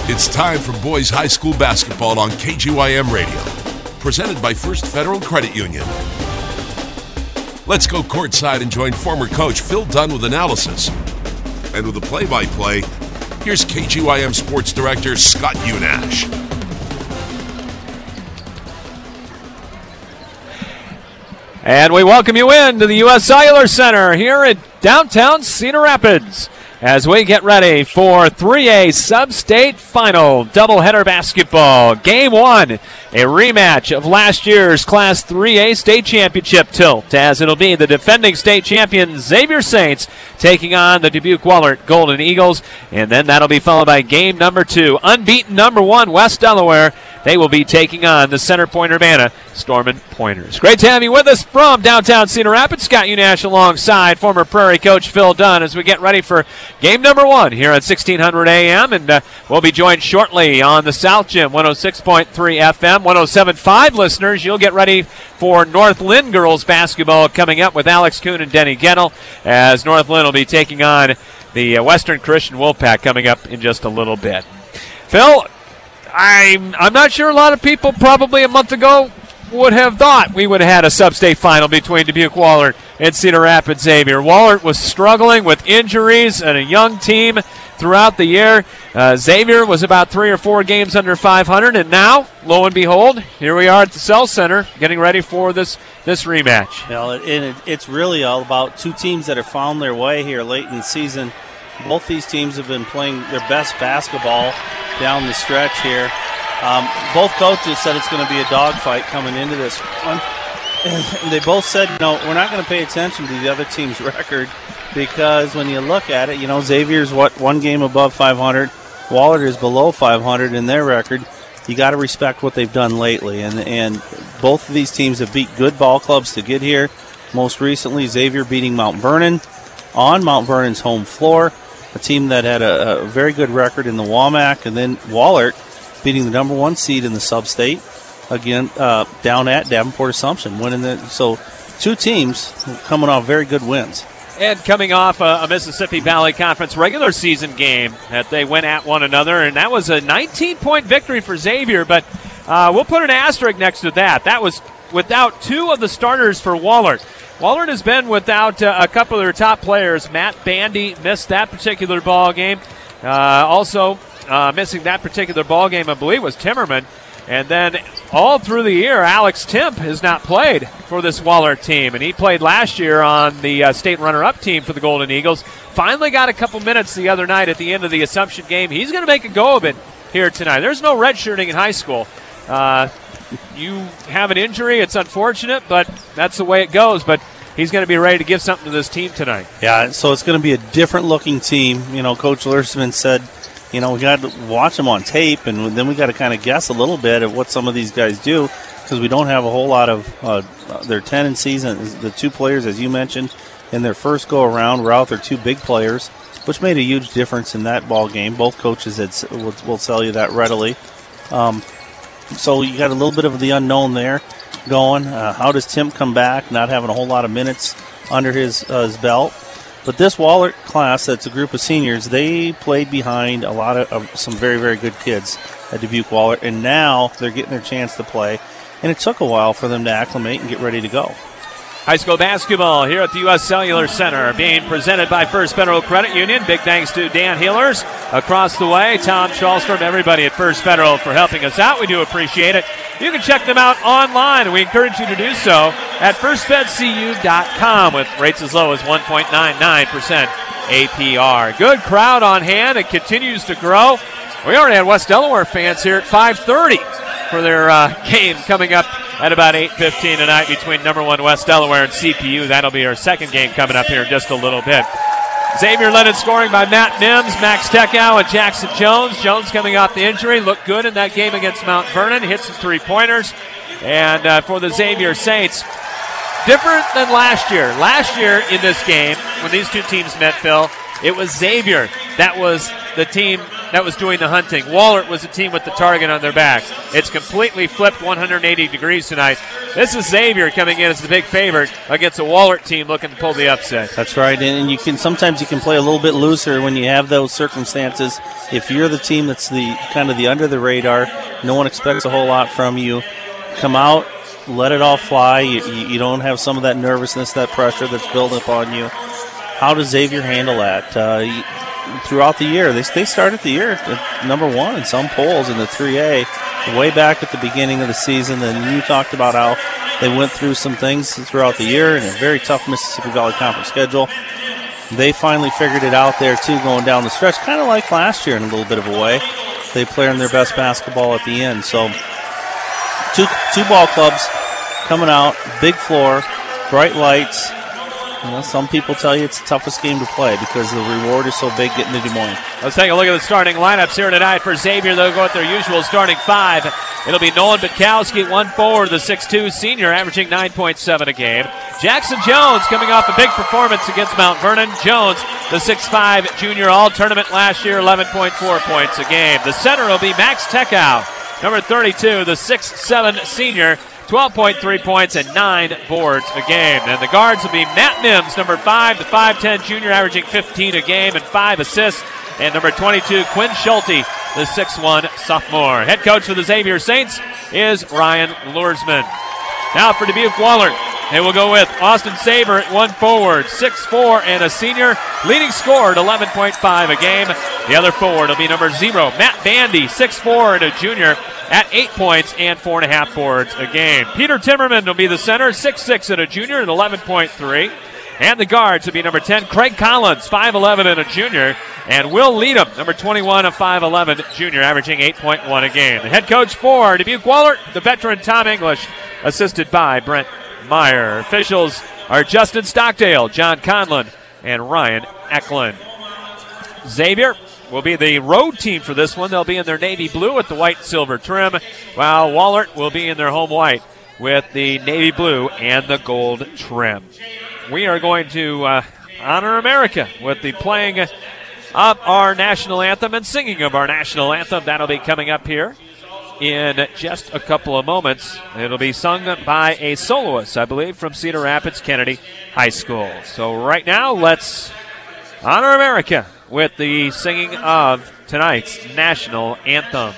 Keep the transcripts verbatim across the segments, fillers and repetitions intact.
It's time for boys high school basketball on K G Y M Radio, presented by First Federal Credit Union. Let's go courtside and join former coach Phil Dunn with analysis. And with the play-by-play, here's K G Y M Sports Director Scott Unash. And we welcome you in to the U S Cellular Center here at downtown Cedar Rapids as we get ready for three A Sub-State Final doubleheader basketball. Game one, a rematch of last year's Class three A State Championship tilt, as it'll be the defending state champion Xavier Saints taking on the Dubuque-Wahlert Golden Eagles. And then that'll be followed by game number two, unbeaten number one, West Delaware. They will be taking on the Center Point Urbana Stormin' Pointers. Great to have you with us from downtown Cedar Rapids. Scott Unash alongside former Prairie coach Phil Dunn as we get ready for game number one here at sixteen hundred A M. And uh, we'll be joined shortly on the South Gym, one oh six point three F M, one oh seven point five listeners. You'll get ready for North Lynn girls basketball coming up with Alex Kuhn and Denny Gettle, as North Lynn will be taking on the uh, Western Christian Wolfpack coming up in just a little bit. Phil, I'm, I'm not sure a lot of people probably a month ago would have thought we would have had a sub-state final between Dubuque-Wahlert and Cedar Rapids Xavier. Wahlert was struggling with injuries and a young team throughout the year. Uh, Xavier was about three or four games under five hundred, and now, lo and behold, here we are at the Cell Center getting ready for this, this rematch. Well, it, it, it's really all about two teams that have found their way here late in the season. Both these teams have been playing their best basketball down the stretch here. Um, both coaches said it's going to be a dogfight coming into this one. And they both said, you know, we're not going to pay attention to the other team's record because when you look at it, you know, Xavier's what one game above five hundred. Wahlert is below five hundred in their record. You got to respect what they've done lately. And, and both of these teams have beat good ball clubs to get here. Most recently, Xavier beating Mount Vernon on Mount Vernon's home floor. A team that had a, a very good record in the W A M A C, and then Wahlert beating the number one seed in the sub-state, again, uh, down at Davenport Assumption, winning the, so two teams coming off very good wins. And coming off a, a Mississippi Valley Conference regular season game that they went at one another, and that was a nineteen-point victory for Xavier, but uh, we'll put an asterisk next to that. That was without two of the starters for Wahlert. Wahlert has been without uh, a couple of their top players. Matt Bandy missed that particular ball game. Uh, also uh, missing that particular ball game, I believe, was Timmerman. And then all through the year, Alex Timp has not played for this Wahlert team. And he played last year on the uh, state runner-up team for the Golden Eagles. Finally got a couple minutes the other night at the end of the Assumption game. He's going to make a go of it here tonight. There's no redshirting in high school. Uh, you have an injury, it's unfortunate, but that's the way it goes. But he's going to be ready to give something to this team tonight. Yeah, so it's going to be a different-looking team. You know, Coach Lersman said, you know, we got to watch them on tape, and then we got to kind of guess a little bit of what some of these guys do because we don't have a whole lot of uh, their tendencies. And the two players, as you mentioned, in their first go-around were out their two big players, which made a huge difference in that ball game. Both coaches had, will, will tell you that readily. Um, so you got a little bit of the unknown there going. Uh, how does Tim come back, not having a whole lot of minutes under his, uh, his belt? But this Wahlert class, that's a group of seniors, they played behind a lot of, of some very, very good kids at Dubuque-Wahlert, and now they're getting their chance to play. And it took a while for them to acclimate and get ready to go. High school basketball here at the U S Cellular Center being presented by First Federal Credit Union. Big thanks to Dan Healers across the way, Tom Charlstrom, everybody at First Federal for helping us out. We do appreciate it. You can check them out online, and we encourage you to do so at first fed c u dot com with rates as low as one point nine nine percent A P R. Good crowd on hand. It continues to grow. We already had West Delaware fans here at five thirty for their uh, game coming up at about eight fifteen tonight between number one West Delaware and C P U. That'll be our second game coming up here in just a little bit. Xavier led in scoring by Matt Mims, Max Tekow, and Jackson Jones. Jones coming off the injury, looked good in that game against Mount Vernon, hit some three-pointers. And uh, for the Xavier Saints, different than last year. Last year in this game, when these two teams met, Phil, it was Xavier that was the team that was doing the hunting. Wahlert was the team with the target on their back. It's completely flipped one hundred eighty degrees tonight. This is Xavier coming in as the big favorite against a Wahlert team looking to pull the upset. That's right, and you can sometimes you can play a little bit looser when you have those circumstances. If you're the team that's the kind of the under the radar, no one expects a whole lot from you. Come out, let it all fly. You, you, you don't have some of that nervousness, that pressure that's built up on you. How does Xavier handle that? Uh, you, Throughout the year, they they started the year at number one in some polls in the three A, way back at the beginning of the season. And you talked about how they went through some things throughout the year in a very tough Mississippi Valley Conference schedule. They finally figured it out there too, going down the stretch, kind of like last year in a little bit of a way. They played their best basketball at the end. So two two ball clubs coming out, big floor, bright lights. You know, some people tell you it's the toughest game to play because the reward is so big getting to Des Moines. Let's take a look at the starting lineups here tonight for Xavier. They'll go with their usual starting five. It'll be Nolan Butkowski, one forward, the six two senior, averaging nine point seven a game. Jackson Jones coming off a big performance against Mount Vernon. Jones, the six five junior, all-tournament last year, eleven point four points a game. The center will be Max Tekow, number thirty-two, the six seven senior, twelve point three points and nine boards a game. And the guards will be Matt Mims, number five, the five ten junior, averaging fifteen a game and five assists. And number twenty-two, Quinn Schulte, the six one sophomore. Head coach for the Xavier Saints is Ryan Luersman. Now for Dubuque Wahlert, they will go with Austin Saber at one forward, six four and a senior, leading scorer at eleven point five a game. The other forward will be number zero, Matt Bandy, six four and a junior, at eight points and four and a half boards a game. Peter Timmerman will be the center, six six and a junior at eleven point three. And the guards will be number ten, Craig Collins, five eleven and a junior, and Will Leadham, number twenty-one, a five eleven junior, averaging eight point one a game. The head coach for Dubuque Wahlert, the veteran Tom English, assisted by Brent Meyer. Officials are Justin Stockdale, John Conlon, and Ryan Eklund. Xavier will be the road team for this one. They'll be in their navy blue with the white and silver trim, while Wahlert will be in their home white with the navy blue and the gold trim. We are going to uh, honor America with the playing of our national anthem and singing of our national anthem. That'll be coming up here in just a couple of moments. It'll be sung by a soloist, I believe, from Cedar Rapids Kennedy High School. So right now, let's honor America with the singing of tonight's national anthem.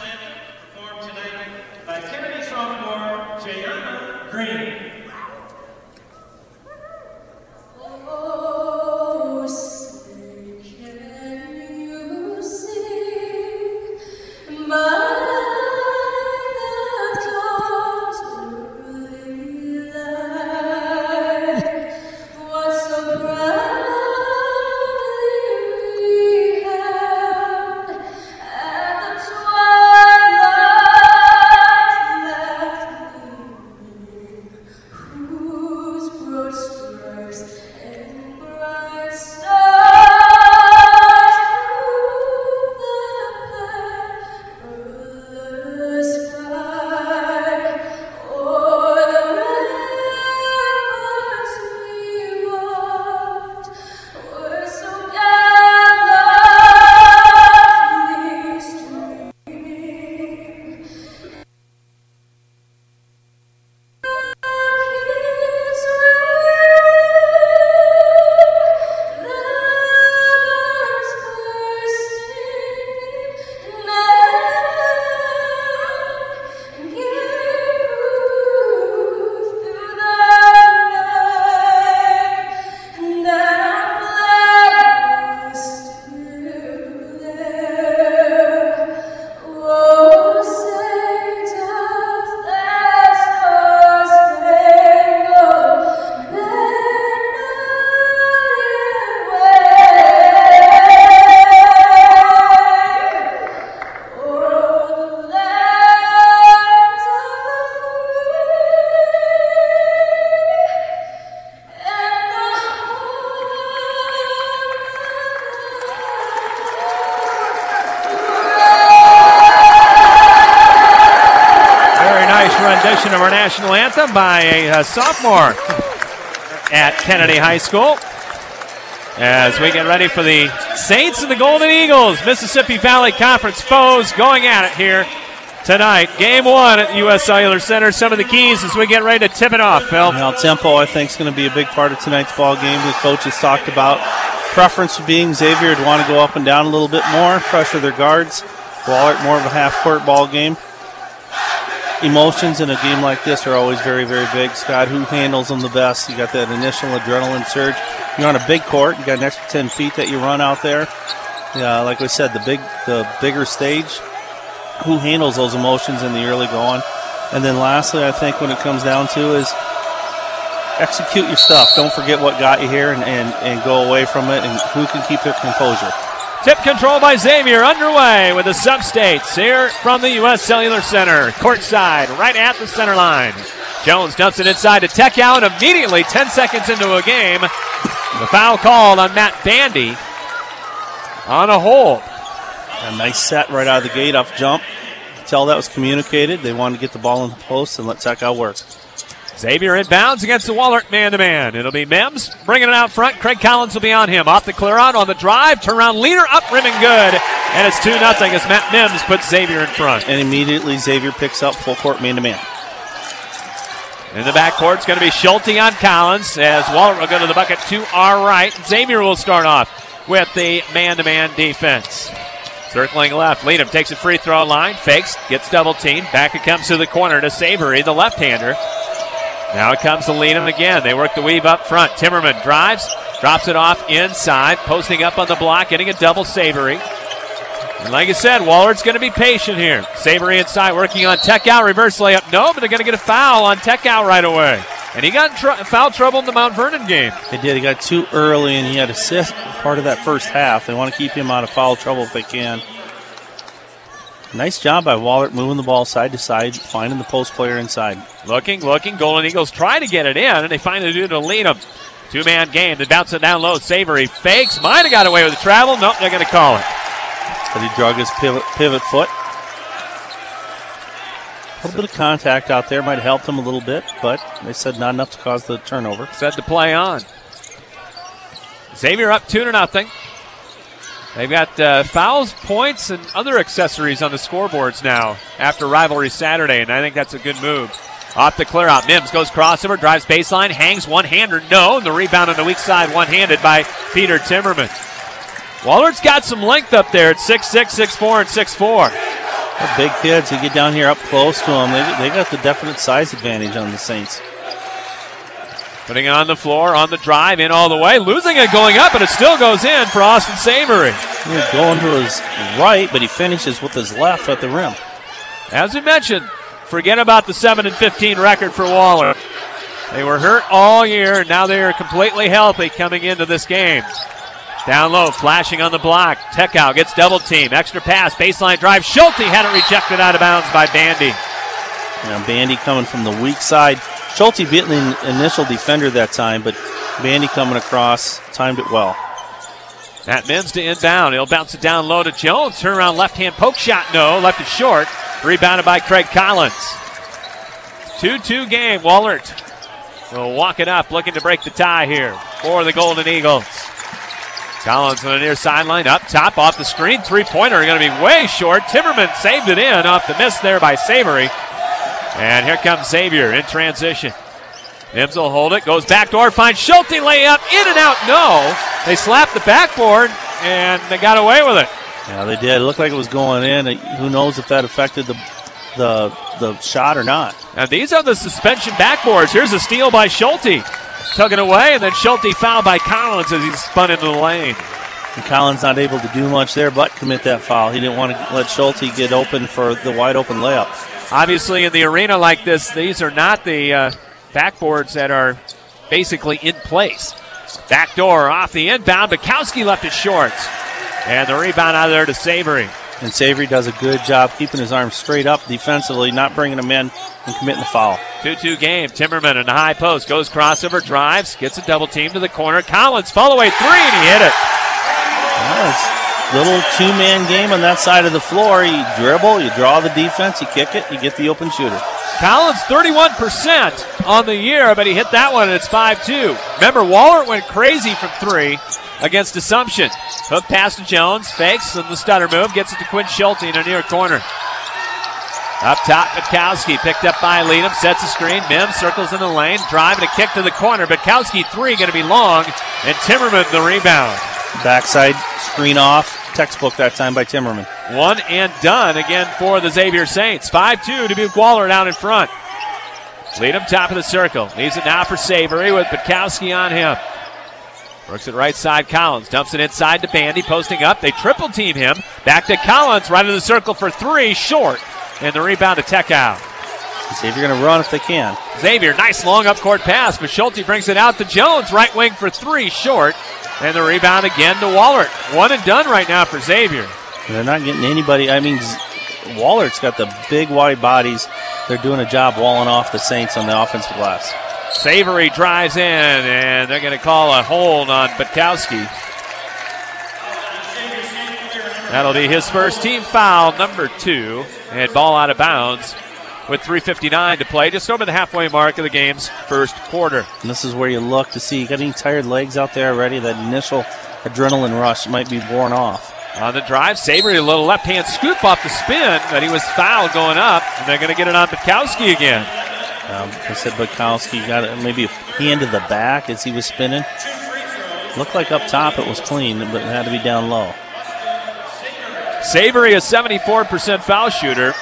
Rendition of our national anthem by a, a sophomore at Kennedy High School. as we get ready for the Saints and the Golden Eagles, Mississippi Valley Conference foes going at it here tonight. Game one at the U S Cellular Center. Some of the keys as we get ready to tip it off, Phil. Well, tempo, I think, is going to be a big part of tonight's ball game. The coaches talked about preference being Xavier would want to go up and down a little bit more, pressure their guards. Wahlert, more of a half-court ball game. Emotions in a game like this are always very, very big. Scott, who handles them the best? You got that initial adrenaline surge. You're on a big court. You got an extra ten feet that you run out there. Yeah, like we said, the big, the bigger stage. Who handles those emotions in the early going? And then lastly, I think when it comes down to is execute your stuff. Don't forget what got you here and, and, and go away from it, and who can keep their composure. Tip control by Xavier underway with the Sub-States here from the U S Cellular Center. Courtside, right at the center line. Jones dumps it inside to Tekow, and immediately ten seconds into a game, the foul called on Matt Bandy on a hold. A nice set right out of the gate, off jump. Tell that was communicated. They wanted to get the ball in the post and let Tekow work. Xavier inbounds against the Wahlert man-to-man. It'll be Mims bringing it out front. Craig Collins will be on him. Off the clear out on the drive. Turnaround leader up, rimming good. And it's two nothing as Matt Mims puts Xavier in front. And immediately Xavier picks up full court man-to-man. In the backcourt, it's going to be Schulte on Collins as Wahlert will go to the bucket to our right. Xavier will start off with the man-to-man defense. Circling left, Leadham takes a free throw line, fakes, gets double teamed. Back it comes to the corner to Savory, the left-hander. Now it comes to Leadham again. They work the weave up front. Timmerman drives, drops it off inside, posting up on the block, getting a double Savory. And like I said, Wallert's going to be patient here. Savory inside, working on Tekow, reverse layup. No, but they're going to get a foul on Tekow right away. And he got in tr- foul trouble in the Mount Vernon game. He did. He got too early, and he had assist part of that first half. They want to keep him out of foul trouble if they can. Nice job by Wahlert moving the ball side to side, finding the post player inside. Looking, looking. Golden Eagles try to get it in, and they finally do to Leadham. Two-man game. They bounce it down low. Savory fakes. Might have got away with the travel. Nope, they're going to call it. But he drug his pivot, pivot foot. A little bit of contact out there might have helped him a little bit, but they said not enough to cause the turnover. Said to play on. Xavier up two to nothing. They've got uh, fouls, points, and other accessories on the scoreboards now after Rivalry Saturday, and I think that's a good move. Off the clear out. Mims goes crossover, drives baseline, hangs one-hander. No, and the rebound on the weak side one-handed by Peter Timmerman. Wallert's got some length up there at six six, six four, and six four. They're big kids. You get down here up close to them. They, they got the definite size advantage on the Saints. Putting it on the floor, on the drive, in all the way. Losing it going up, and it still goes in for Austin Savory. He's going to his right, but he finishes with his left at the rim. As we mentioned, forget about the seven and fifteen record for Wahlert. They were hurt all year, and now they are completely healthy coming into this game. Down low, flashing on the block. Tekow gets double team. Extra pass, baseline drive. Schulte had it rejected out of bounds by Bandy. Now Bandy coming from the weak side. Schulte beating the initial defender that time, but Bandy coming across, timed it well. Matt Mims to inbound. He'll bounce it down low to Jones. Turn around left hand poke shot. No, left it short. Rebounded by Craig Collins. two two game. Wahlert will walk it up, looking to break the tie here for the Golden Eagles. Collins on the near sideline, up top, off the screen. Three-pointer going to be way short. Timmerman saved it in off the miss there by Savory. And here comes Xavier in transition. Mims will hold it, goes backdoor, finds Schulte, layup, in and out, no. They slapped the backboard, and they got away with it. Yeah, they did. It looked like it was going in. Who knows if that affected the the the shot or not. Now these are the suspension backboards. Here's a steal by Schulte. Took it away, and then Schulte fouled by Collins as he spun into the lane. And Collins not able to do much there but commit that foul. He didn't want to let Schulte get open for the wide open layup. Obviously, in the arena like this, these are not the uh, backboards that are basically in place. Backdoor off the inbound. Bukowski left it short. And the rebound out of there to Savory. And Savory does a good job keeping his arms straight up defensively, not bringing them in and committing the foul. two two game. Timmerman in the high post. Goes crossover, drives, gets a double team to the corner. Collins, fall away three, and he hit it. Well, it's a little two-man game on that side of the floor. You dribble, you draw the defense, you kick it, you get the open shooter. Collins, thirty-one percent on the year, but he hit that one, and it's five two. Remember, Wahlert went crazy from three. against Assumption. Hook pass to Jones, fakes on the stutter move, gets it to Quinn Schulte in a near corner. Up top, Butkowski picked up by Leadham, sets a screen. Mims circles in the lane, drive and a kick to the corner. Butkowski three going to be long, and Timmerman the rebound. Backside screen off, textbook that time by Timmerman. One and done again for the Xavier Saints. five two, Dubuque Wahlert out in front. Leadham top of the circle. Leaves it now for Savory with Butkowski on him. Works it right side, Collins. Dumps it inside to Bandy, posting up. They triple team him. Back to Collins, right in the circle for three, short. And the rebound to Teckow. Xavier going to run if they can. Xavier, nice long up court pass, but Schulte brings it out to Jones, right wing for three, short. And the rebound again to Wahlert. One and done right now for Xavier. And they're not getting anybody. I mean, Wallert's got the big wide bodies. They're doing a job walling off the Saints on the offensive glass. Savory drives in, and they're going to call a hold on Butkowski. That'll be his first team foul, number two. And ball out of bounds with three fifty-nine to play, just over the halfway mark of the game's first quarter. And this is where you look to see, you got any tired legs out there already? That initial adrenaline rush might be worn off. On the drive, Savory, a little left-hand scoop off the spin, but he was fouled going up, and they're going to get it on Butkowski again. Um, I said Butkowski got it, maybe a hand to the back as he was spinning. Looked like up top it was clean, but it had to be down low. Savory, a seventy-four percent foul shooter.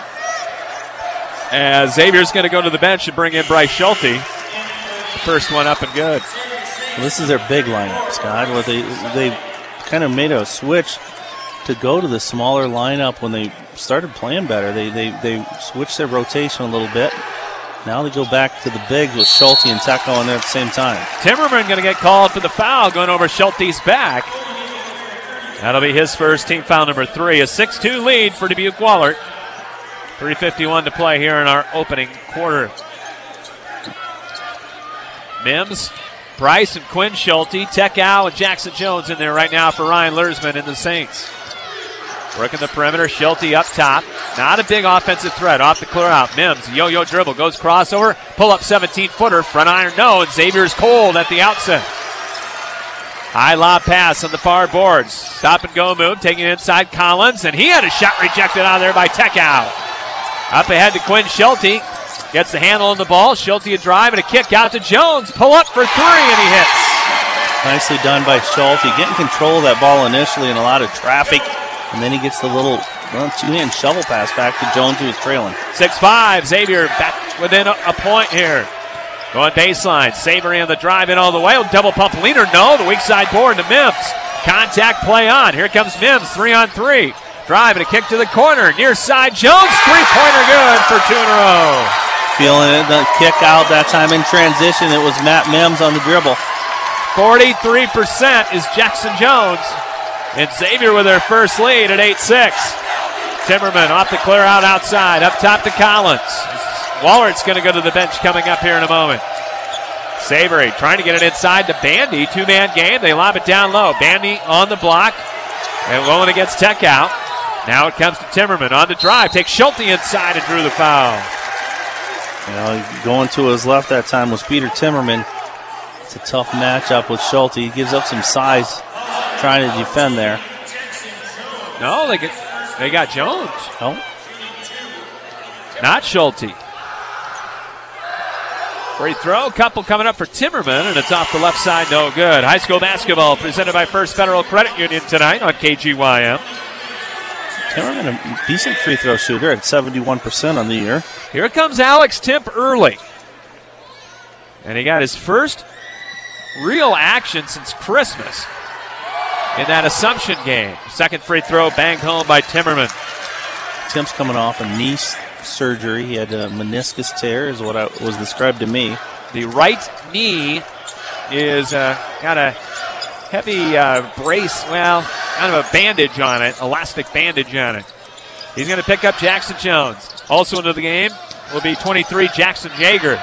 As Xavier's going to go to the bench and bring in Bryce Schulte. First one up and good. Well, this is their big lineup, Scott. Where they they kind of made a switch to go to the smaller lineup when they started playing better. They they they switched their rotation a little bit. Now they go back to the bigs with Schulte and Teckow in there at the same time. Timmerman going to get called for the foul going over Schulte's back. That'll be his first team foul, number three. A six two lead for Dubuque Wahlert. three fifty-one to play here in our opening quarter. Mims, Bryce, and Quinn Schulte, Teckow, and Jackson Jones in there right now for Ryan Lursman and the Saints. Working the perimeter, Schulte up top. Not a big offensive threat. Off the clear out. Mims, yo-yo dribble, goes crossover, pull up seventeen-footer, front iron no, and Xavier's cold at the outset. High lob pass on the far boards. Stop and go move, taking it inside Collins, and he had a shot rejected out there by Teckow. Up ahead to Quinn Schulte. Gets the handle on the ball. Schulte a drive and a kick out to Jones. Pull up for three, and he hits. Nicely done by Schulte. Getting control of that ball initially in a lot of traffic, and then he gets the little well, two-hand shovel pass back to Jones, who was trailing. six five, Xavier back within a, a point here. Going baseline, Savory on the drive in all the way. Double pump leaner, no. The weak side board to Mims. Contact play on. Here comes Mims, three on three. Drive and a kick to the corner. Near side, Jones, three-pointer good for two in a row. Feeling it, the kick out that time in transition. It was Matt Mims on the dribble. forty-three percent is Jackson Jones. And Xavier with their first lead at eight six. Timmerman off the clear out outside. Up top to Collins. Wallert's going to go to the bench coming up here in a moment. Savory trying to get it inside to Bandy. Two-man game. They lob it down low. Bandy on the block. And going against Teckow. Now it comes to Timmerman on the drive. Takes Schulte inside and drew the foul. You know, going to his left that time was Peter Timmerman. It's a tough matchup with Schulte. He gives up some size trying to defend there. No, they get, they got Jones. No. Not Schulte. Free throw, couple coming up for Timmerman, and it's off the left side, no good. High school basketball presented by First Federal Credit Union tonight on K G Y M. Timmerman, a decent free throw shooter at seventy-one percent on the year. Here comes Alex Timp early. And he got his first real action since Christmas in that Assumption game. Second free throw banged home by Timmerman. Timp's coming off a knee surgery. He had a meniscus tear, is what I, was described to me. The right knee is uh, got a heavy uh, brace, well, kind of a bandage on it, elastic bandage on it. He's going to pick up Jackson Jones. Also into the game will be twenty-three, Jackson Jaeger.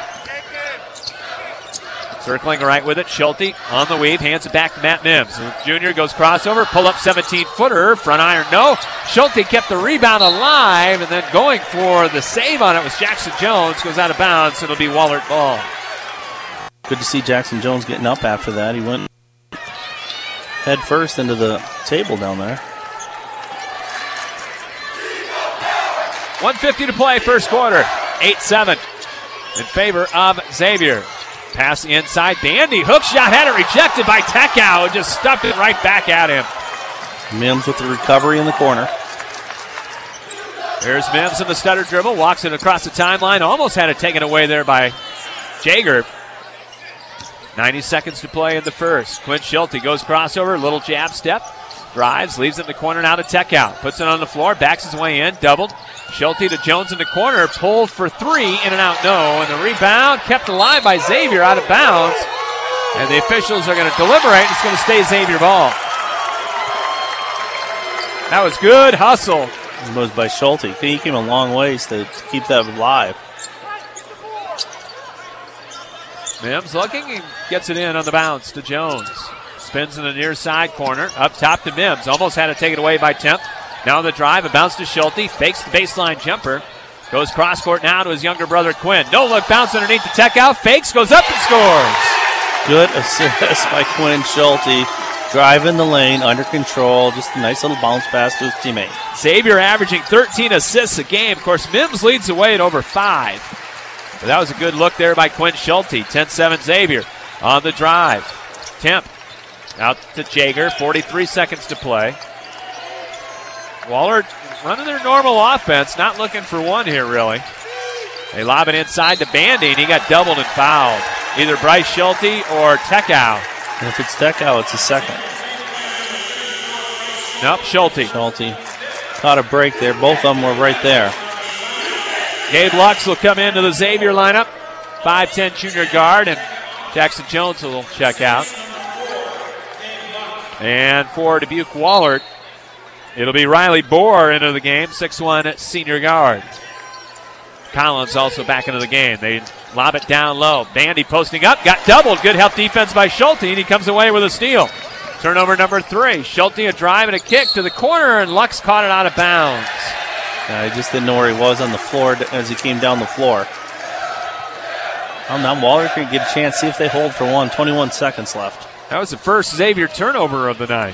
Circling right with it, Schulte on the weave, hands it back to Matt Mims. Junior goes crossover, pull up seventeen-footer, front iron, no. Schulte kept the rebound alive, and then going for the save on it was Jackson Jones. Goes out of bounds, it'll be Wahlert ball. Good to see Jackson Jones getting up after that. He went head first into the table down there. one fifty to play, first quarter. eight seven in favor of Xavier. Pass inside. Bandy, hook shot, had it rejected by Tekau, who just stuffed it right back at him. Mims with the recovery in the corner. There's Mims in the stutter dribble, walks it across the timeline, almost had it taken away there by Jaeger. ninety seconds to play in the first. Quinn Schulte goes crossover, little jab step, drives, leaves it in the corner now to Tekau. Puts it on the floor, backs his way in, doubled. Schulte to Jones in the corner, pulled for three, in and out, no. And the rebound kept alive by Xavier, out of bounds. And the officials are going to deliberate. It's going to stay Xavier ball. That was good hustle. It was by Schulte. He came a long ways to keep that alive. Mims looking and gets it in on the bounce to Jones. Spins in the near side corner, up top to Mims. Almost had it taken away by Temp. Now the drive, a bounce to Schulte, fakes the baseline jumper. Goes cross court now to his younger brother Quinn. No look, bounce underneath the Tekau, fakes, goes up and scores. Good assist by Quinn Schulte. Drive in the lane, under control, just a nice little bounce pass to his teammate. Xavier averaging thirteen assists a game. Of course, Mims leads the way at over five. But that was a good look there by Quinn Schulte. ten seven Xavier on the drive. Temp out to Jaeger, forty-three seconds to play. Wahlert running their normal offense, not looking for one here, really. They lob it inside to Bandy, and he got doubled and fouled. Either Bryce Schulte or Tekau. And if it's Tekau, it's a second. Nope, Schulte. Schulte caught a break there. Both of them were right there. Gabe Lux will come into the Xavier lineup. five ten junior guard, and Jackson Jones will check out. And for Dubuque Wahlert, it'll be Riley Bohr into the game, six one senior guard. Collins also back into the game. They lob it down low. Bandy posting up, got doubled. Good help defense by Schulte, and he comes away with a steal. Turnover number three. Schulte a drive and a kick to the corner, and Lux caught it out of bounds. Uh, he just didn't know where he was on the floor as he came down the floor. Well, now Wahlert can get a chance, see if they hold for one. twenty-one seconds left. That was the first Xavier turnover of the night.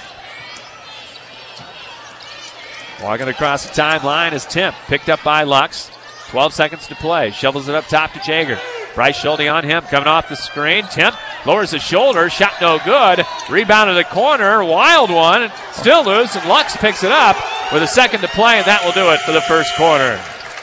Walking across the timeline is Temp, picked up by Lux. twelve seconds to play. Shovels it up top to Jaeger. Bryce Schulte on him, coming off the screen. Temp lowers his shoulder, shot no good. Rebound in the corner, wild one, still loose, and Lux picks it up with a second to play, and that will do it for the first quarter.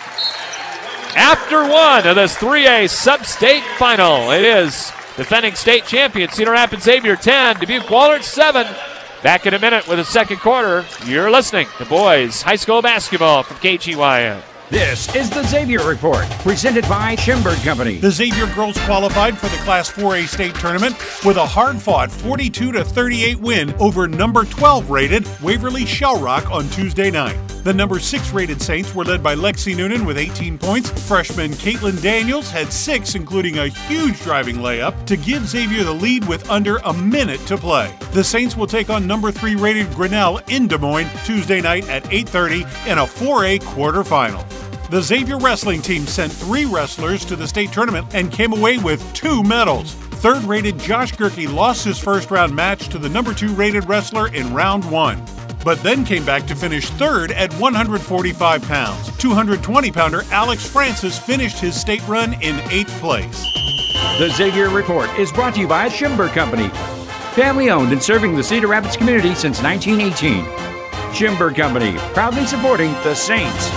After one of this three A sub-state final, it is defending state champion Cedar Rapids Xavier ten, Dubuque Wahlert seven. Back in a minute with the second quarter. You're listening to boys high school basketball from K G Y M. This is the Xavier Report, presented by Schimberg Company. The Xavier girls qualified for the Class four A state tournament with a hard-fought forty-two to thirty-eight win over number twelve rated Waverly Shell Rock on Tuesday night. The number six rated Saints were led by Lexi Noonan with eighteen points. Freshman Caitlin Daniels had six, including a huge driving layup to give Xavier the lead with under a minute to play. The Saints will take on number three rated Grinnell in Des Moines Tuesday night at eight thirty in a four A quarterfinal. The Xavier wrestling team sent three wrestlers to the state tournament and came away with two medals. Third-rated Josh Gerke lost his first-round match to the number two-rated wrestler in round one, but then came back to finish third at one hundred forty-five pounds. two hundred twenty pounder Alex Francis finished his state run in eighth place. The Xavier Report is brought to you by Schimberg Company. Family-owned and serving the Cedar Rapids community since nineteen eighteen. Schimberg Company, proudly supporting the Saints.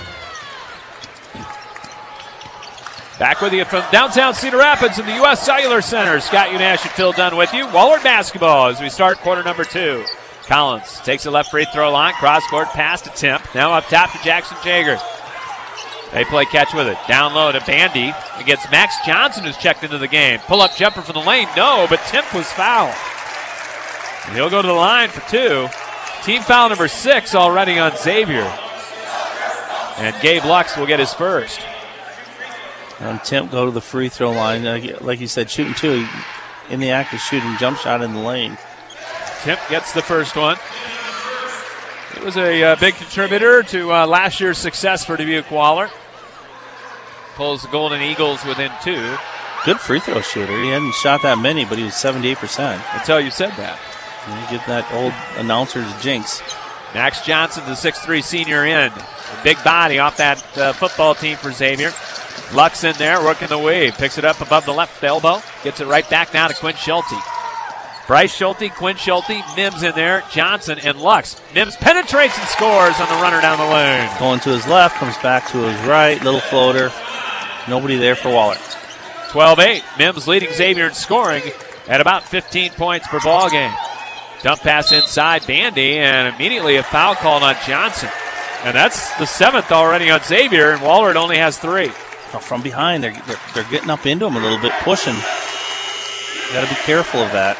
Back with you from downtown Cedar Rapids in the U S Cellular Center. Scott Unash and Phil Dunn with you. Wahlert basketball as we start quarter number two. Collins takes a left free throw line, cross-court pass to Temp. Now up top to Jackson Jaeger. They play catch with it. Down low to Bandy against Max Johnson, who's checked into the game. Pull-up jumper from the lane, no, but Temp was fouled. And he'll go to the line for two. Team foul number six already on Xavier. And Gabe Lux will get his first. And Temp go to the free throw line. Like you said, shooting two. In the act of shooting, jump shot in the lane. Temp gets the first one. It was a uh, big contributor to uh, last year's success for Dubuque Wahlert. Pulls the Golden Eagles within two. Good free throw shooter. He hadn't shot that many, but he was seventy-eight percent. Until you said that. You get that old announcer's jinx. Max Johnson, the six three senior in. A big body off that uh, football team for Xavier. Lux in there, working the weave. Picks it up above the left elbow. Gets it right back now to Quinn Schulte. Bryce Schulte, Quinn Schulte, Mims in there, Johnson and Lux. Mims penetrates and scores on the runner down the lane. Going to his left, comes back to his right. Little floater. Nobody there for Wahlert. twelve eight. Mims leading Xavier in scoring at about fifteen points per ball game. Dump pass inside Bandy, and immediately a foul called on Johnson. And that's the seventh already on Xavier, and Wahlert only has three. Well, from behind, they're, they're, they're getting up into him a little bit, pushing. You got to be careful of that.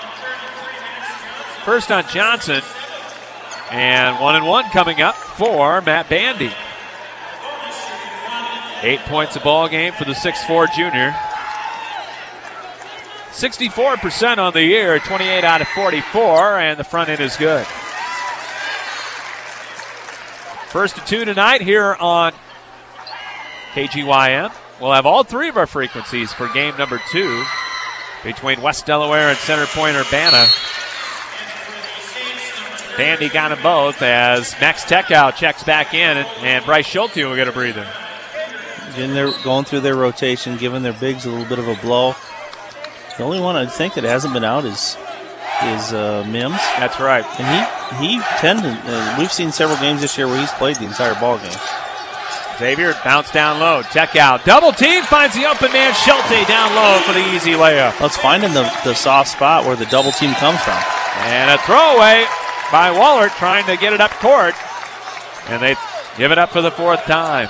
First on Johnson, and one and one coming up for Matt Bandy. Eight points a ball game for the six four junior. sixty-four percent on the year, twenty-eight out of forty-four, and the front end is good. First to two tonight here on K G Y M. We'll have all three of our frequencies for game number two between West Delaware and Center Point Urbana. Bandy got them both as Max Tekow checks back in, and, and Bryce Schulte will get a breather. Getting their, going through their rotation, giving their bigs a little bit of a blow. The only one I think that hasn't been out is is uh, Mims. That's right. And he he tended. Uh, we've seen several games this year where he's played the entire ball game. Xavier bounce down low. Check out. Double team finds the open man Schulte down low for the easy layup. Let's find him the, the soft spot where the double team comes from. And a throwaway by Wahlert trying to get it up court. And they give it up for the fourth time.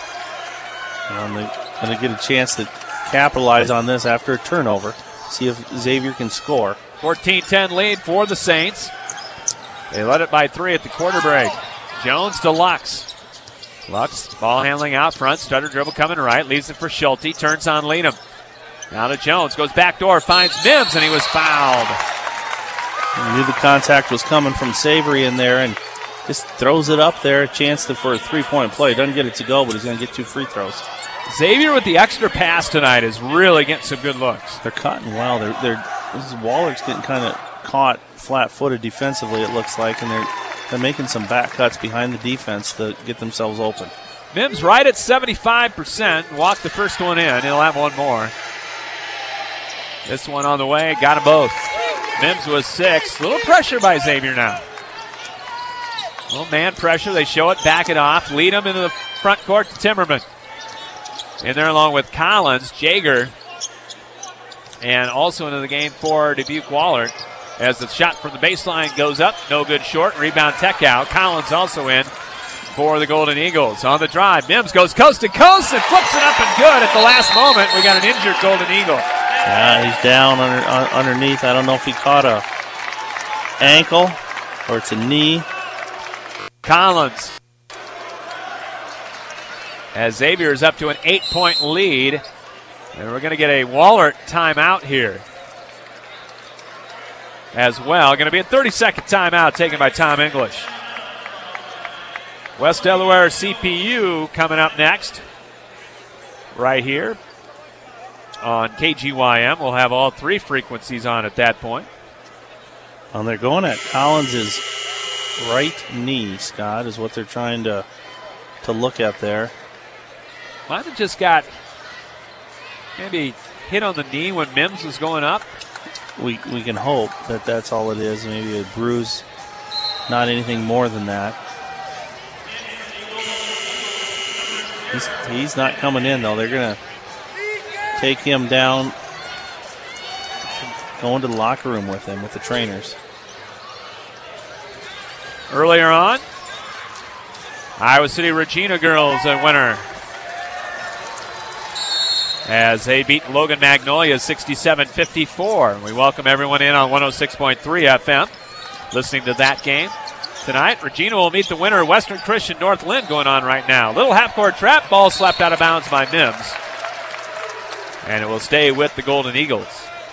And they're going to get a chance to capitalize on this after a turnover. See if Xavier can score. fourteen ten lead for the Saints. They led it by three at the quarter break. Jones to Lux. Lux, ball handling out front. Stutter dribble coming right. Leaves it for Schulte. Turns on Leadham. Now to Jones. Goes back door. Finds Mims, and he was fouled. He knew the contact was coming from Savory in there and just throws it up there. A chance to, for a three-point play. Doesn't get it to go, but he's going to get two free throws. Xavier with the extra pass tonight is really getting some good looks. They're cutting well. They're, they're, this is Waller's getting kind of caught flat-footed defensively, it looks like, and they're they're making some back cuts behind the defense to get themselves open. Mims right at seventy-five percent. Walked the first one in. He'll have one more. This one on the way. Got them both. Mims was six. A little pressure by Xavier now. A little man pressure. They show it, back it off. Lead him into the front court to Timmerman. In there along with Collins, Jager, and also into the game for Dubuque Wahlert. As the shot from the baseline goes up, no good short. Rebound Tekow. Collins also in for the Golden Eagles. On the drive, Mims goes coast to coast and flips it up and good at the last moment. We got an injured Golden Eagle. Yeah, he's down under, uh, underneath. I don't know if he caught a ankle or it's a knee. Collins. As Xavier is up to an eight-point lead. And we're going to get a Wahlert timeout here as well. Going to be a thirty-second timeout taken by Tom English. West Delaware C P U coming up next. Right here on K G Y M. We'll have all three frequencies on at that point. And they're going at Collins' right knee, Scott, is what they're trying to, to look at there. Might have just got maybe hit on the knee when Mims was going up. We we can hope that that's all it is. Maybe a bruise, not anything more than that. He's, he's not coming in, though. They're going to take him down, go into the locker room with him, with the trainers. Earlier on, Iowa City Regina girls a winner as they beat Logan Magnolia sixty-seven fifty-four. We welcome everyone in on one oh six point three F M listening to that game. Tonight, Regina will meet the winner of Western Christian North Lynn going on right now. Little half-court trap, ball slapped out of bounds by Mims. And it will stay with the Golden Eagles.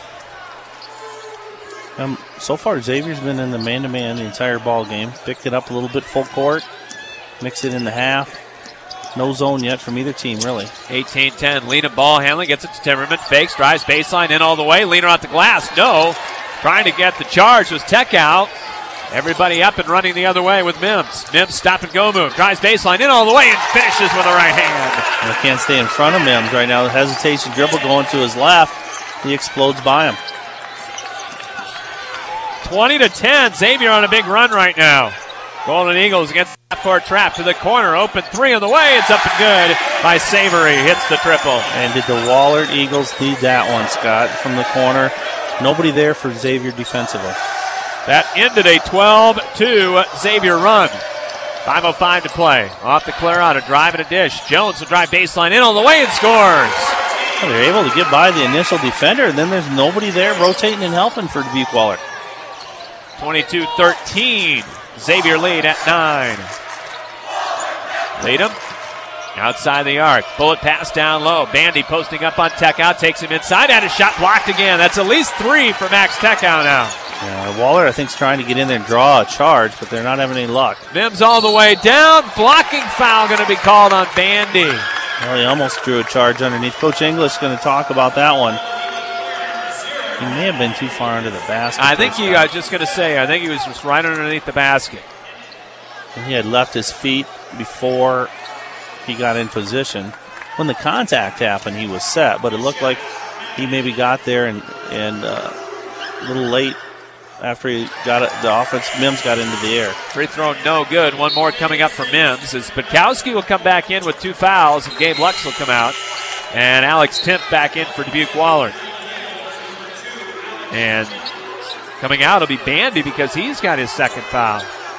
Um, so far, Xavier's been in the man-to-man the entire ball game. Picked it up a little bit full court, mixed it in the half. No zone yet from either team, really. eighteen ten, Lena ball handling, gets it to Timmerman, fakes, drives baseline, in all the way. Lena off the glass, no. Trying to get the charge was Tech out. Everybody up and running the other way with Mims. Mims stop and go move. Drives baseline in all the way and finishes with the right hand. He can't stay in front of Mims right now. The hesitation dribble going to his left. He explodes by him. twenty to ten. Xavier on a big run right now. Golden Eagles against the half-court trap to the corner. Open three on the way. It's up and good by Savory. Hits the triple. And did the Wahlert Eagles need that one, Scott, from the corner? Nobody there for Xavier defensively. That ended a twelve two Xavier run. five oh five to play. Off the clear out, a drive and a dish. Jones will drive baseline in all the way and scores. Well, they're able to get by the initial defender, and then there's nobody there rotating and helping for Dubuque Wahlert. twenty-two thirteen. Xavier lead at nine. Leadham outside the arc. Bullet pass down low. Bandy posting up on Tech out. Takes him inside. And a shot blocked again. That's at least three for Max Tech out now. Yeah, Wahlert, I think, is trying to get in there and draw a charge, but they're not having any luck. Mims all the way down. Blocking foul going to be called on Bandy. Well, he almost drew a charge underneath. Coach English is going to talk about that one. He may have been too far under the basket. I think he, I was just going to say, I think he was just right underneath the basket. He had left his feet before he got in position. When the contact happened, he was set, but it looked like he maybe got there and, and uh, a little late after he got it, the offense. Mims got into the air. Free throw no good. One more coming up for Mims as Bukowski will come back in with two fouls, and Gabe Lux will come out. And Alex Timp back in for Dubuque Wahlert. And coming out will be Bandy because he's got his second foul.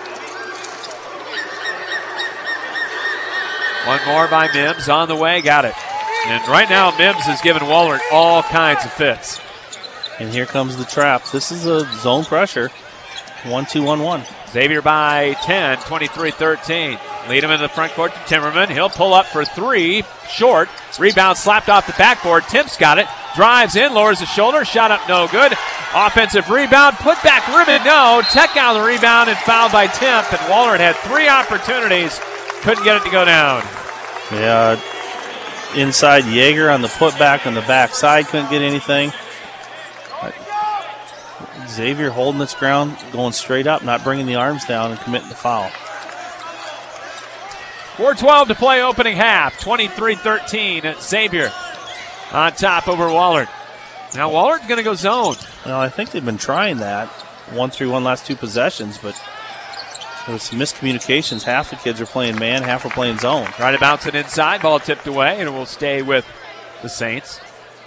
One more by Mims on the way, got it. And right now Mims has given Wahlert all kinds of fits. And here comes the trap. This is a zone pressure. one two one one. Xavier by ten, twenty-three thirteen. Lead him in the front court to Timmerman. He'll pull up for three. Short. Rebound slapped off the backboard. Timp's got it. Drives in, lowers the shoulder. Shot up no good. Offensive rebound. Put back ribbon. No. Tech out of the rebound and fouled by Timp. And Wahlert had three opportunities. Couldn't get it to go down. Yeah. Inside Yeager on the putback on the backside. Couldn't get anything. Xavier holding its ground, going straight up, not bringing the arms down and committing the foul. four twelve to play opening half. twenty-three thirteen. Xavier on top over Wahlert. Now Wallert's going to go zone. Well, I think they've been trying that. One through one last two possessions, but there was some miscommunications. Half the kids are playing man, half are playing zone. Try to bounce it inside. Ball tipped away, and it will stay with the Saints.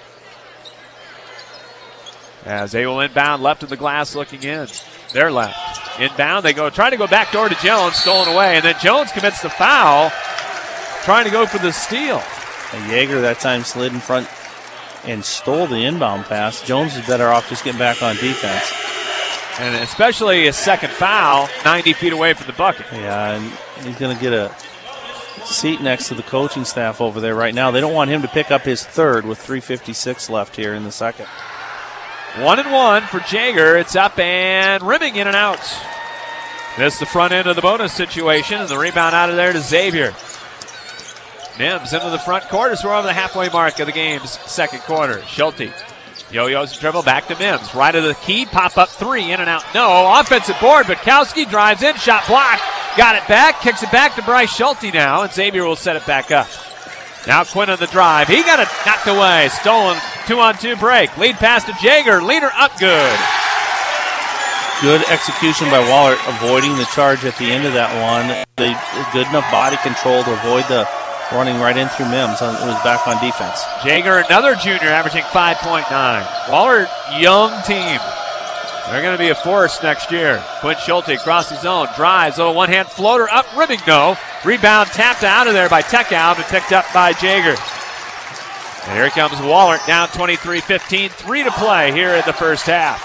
As they will inbound, left of the glass looking in. They're left. Inbound, they go try to go back door to Jones, stolen away, and then Jones commits the foul, trying to go for the steal. And Yeager that time slid in front and stole the inbound pass. Jones is better off just getting back on defense. And especially his second foul, ninety feet away from the bucket. Yeah, and he's going to get a seat next to the coaching staff over there right now. They don't want him to pick up his third with three fifty-six left here in the second. One and one for Jaeger. It's up and rimming in and out. This is the front end of the bonus situation, and the rebound out of there to Xavier. Mims into the front court as we're over the halfway mark of the game's second quarter. Schulte yo-yos the dribble back to Mims. Right of the key, pop-up three, in and out. No, offensive board, but Bukowski drives in, shot blocked. Got it back, kicks it back to Bryce Schulte now, and Xavier will set it back up. Now Quinn on the drive. He got it knocked away. Stolen two-on-two break. Lead pass to Jaeger. Leader up good. Good execution by Wahlert, avoiding the charge at the end of that one. They good enough body control to avoid the running right in through Mims. It was back on defense. Jaeger, another junior, averaging five point nine. Wahlert, young team. They're going to be a force next year. Quinn Schulte across the zone. Drives. Oh, one-hand floater up. Ribbing, no. Rebound tapped out of there by Teckow and picked up by Jaeger. And here comes Wahlert down twenty-three fifteen. Three to play here in the first half.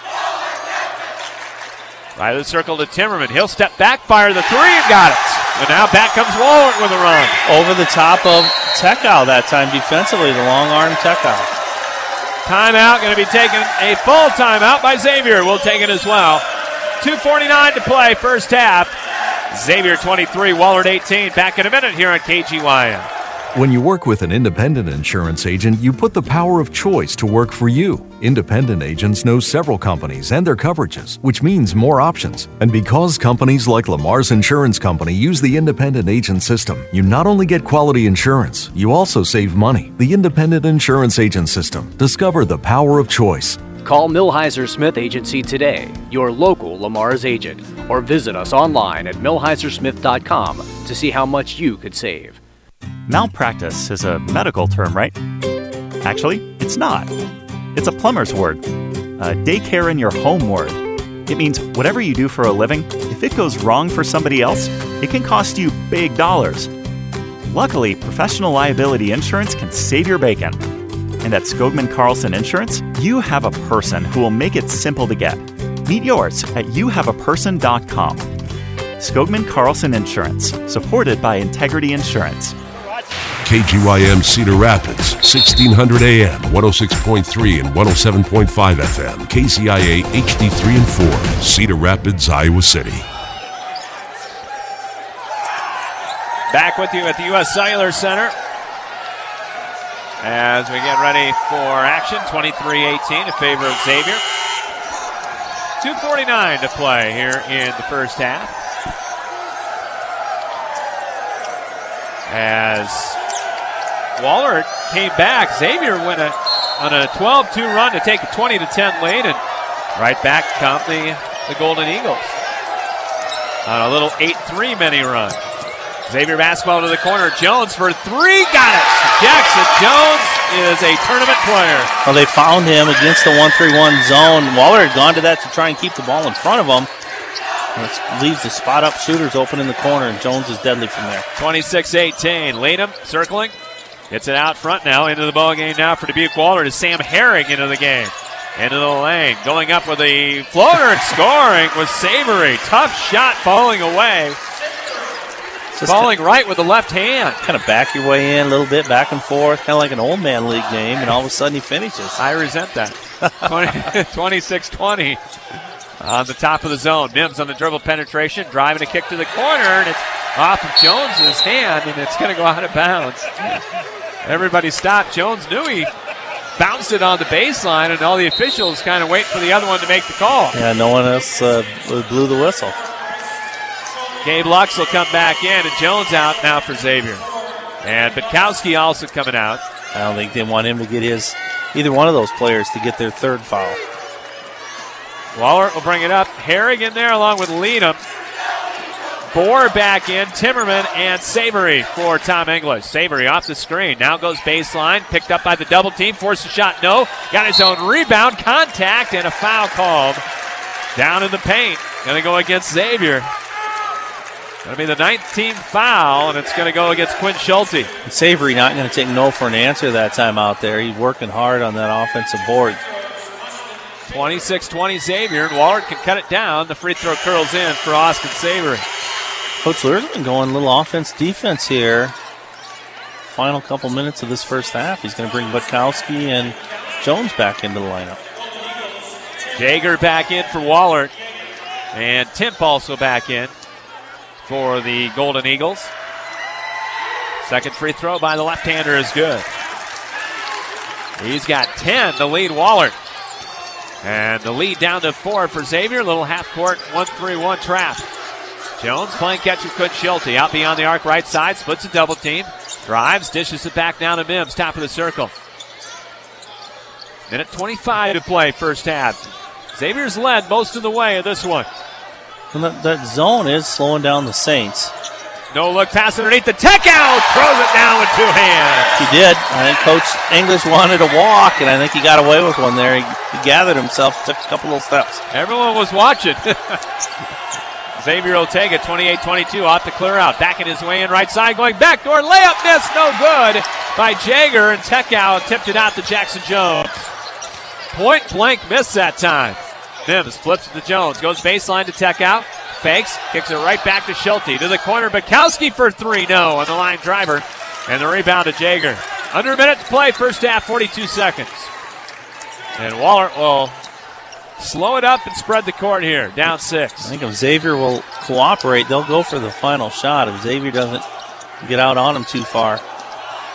Right of the circle to Timmerman. He'll step back, fire the three, and got it. And now back comes Wahlert with a run. Over the top of Teckow that time defensively, the long arm Teckow. Timeout, going to be taken, a full timeout by Xavier. We'll take it as well. two forty-nine to play, first half. Xavier twenty-three, Wahlert eighteen. Back in a minute here on K G Y M. When you work with an independent insurance agent, you put the power of choice to work for you. Independent agents know several companies and their coverages, which means more options. And because companies like Lamar's Insurance Company use the independent agent system, you not only get quality insurance, you also save money. The independent insurance agent system. Discover the power of choice. Call Millhiser Smith Agency today, your local Lamar's agent, or visit us online at millhiser smith dot com to see how much you could save. Malpractice is a medical term, right? Actually, it's not. It's a plumber's word. A daycare in your home word. It means whatever you do for a living, if it goes wrong for somebody else, it can cost you big dollars. Luckily, professional liability insurance can save your bacon. And at Skogman Carlson Insurance, you have a person who will make it simple to get. Meet yours at you have a person dot com. Skogman Carlson Insurance, supported by Integrity Insurance. K G Y M Cedar Rapids, sixteen hundred A M, one oh six point three and one oh seven point five F M, K Z I A H D three and four, Cedar Rapids, Iowa City. Back with you at the U S Cellular Center as we get ready for action. twenty-three eighteen in favor of Xavier. two forty-nine to play here in the first half. As Wahlert came back, Xavier went a, on a twelve two run to take a twenty to ten lead, and right back come the, the Golden Eagles on a little eight three mini run. Xavier basketball to the corner. Jones for three. Got it. Jackson Jones is a tournament player. Well, they found him against the one three one zone. Wahlert had gone to that to try and keep the ball in front of him. It leaves the spot-up shooters open in the corner, and Jones is deadly from there. twenty-six eighteen. Lanham circling. Gets it out front now. Into the ball game now for Dubuque Wahlert is Sam Herring into the game. Into the lane. Going up with a floater and scoring was Savory. Tough shot falling away. Falling right with the left hand. Kind of back your way in a little bit, back and forth, kind of like an old man league game, and all of a sudden he finishes. I resent that. twenty-six twenty on the top of the zone. Mims on the dribble penetration, driving a kick to the corner, and it's off of Jones's hand, and it's going to go out of bounds. Everybody stopped. Jones knew he bounced it on the baseline, and all the officials kind of wait for the other one to make the call. Yeah, no one else uh, blew the whistle. Gabe Lux will come back in, and Jones out now for Xavier. And Butkowski also coming out. I don't think they want him to get his, either one of those players to get their third foul. Wahlert will bring it up. Herring in there along with Leadham. Bohr back in, Timmerman and Savory for Tom English. Savory off the screen, now goes baseline, picked up by the double team, forced a shot, no. Got his own rebound, contact, and a foul called down in the paint. Going to go against Xavier. Going to be the nineteenth foul, and it's going to go against Quinn Schulte. Savory not going to take no for an answer that time out there. He's working hard on that offensive board. twenty-six twenty Xavier, and Wahlert can cut it down. The free throw curls in for Austin Savory. Coach Lure's been going a little offense-defense here. Final couple minutes of this first half. He's going to bring Butkowski and Jones back into the lineup. Jaeger back in for Wahlert, and Timp also back in for the Golden Eagles. Second free throw by the left-hander is good. He's got ten to lead Wahlert. And the lead down to four for Xavier. Little half-court one three one trap. Jones playing catch with Quinn Schulte. Out beyond the arc right side. Splits a double team. Drives, dishes it back down to Mims. Top of the circle. Minute twenty-five to play first half. Xavier's led most of the way of this one. And that, that zone is slowing down the Saints. No look pass underneath the tech out. Throws it down with two hands. He did. I think Coach English wanted to walk, and I think he got away with one there. He, he gathered himself, took a couple little steps. Everyone was watching. Xavier will take it, twenty-eight twenty-two, off the clear out. Backing his way in right side, going backdoor. Layup miss, no good by Jaeger, and Tekau tipped it out to Jackson Jones. Point blank miss that time. Mims flips to Jones, goes baseline to Tekau. Fakes, kicks it right back to Schulte. To the corner, Butkowski for three, no, on the line driver. And the rebound to Jaeger. Under a minute to play, first half, forty-two seconds. And Wahlert will slow it up and spread the court here, down six. I think if Xavier will cooperate, they'll go for the final shot if Xavier doesn't get out on him too far.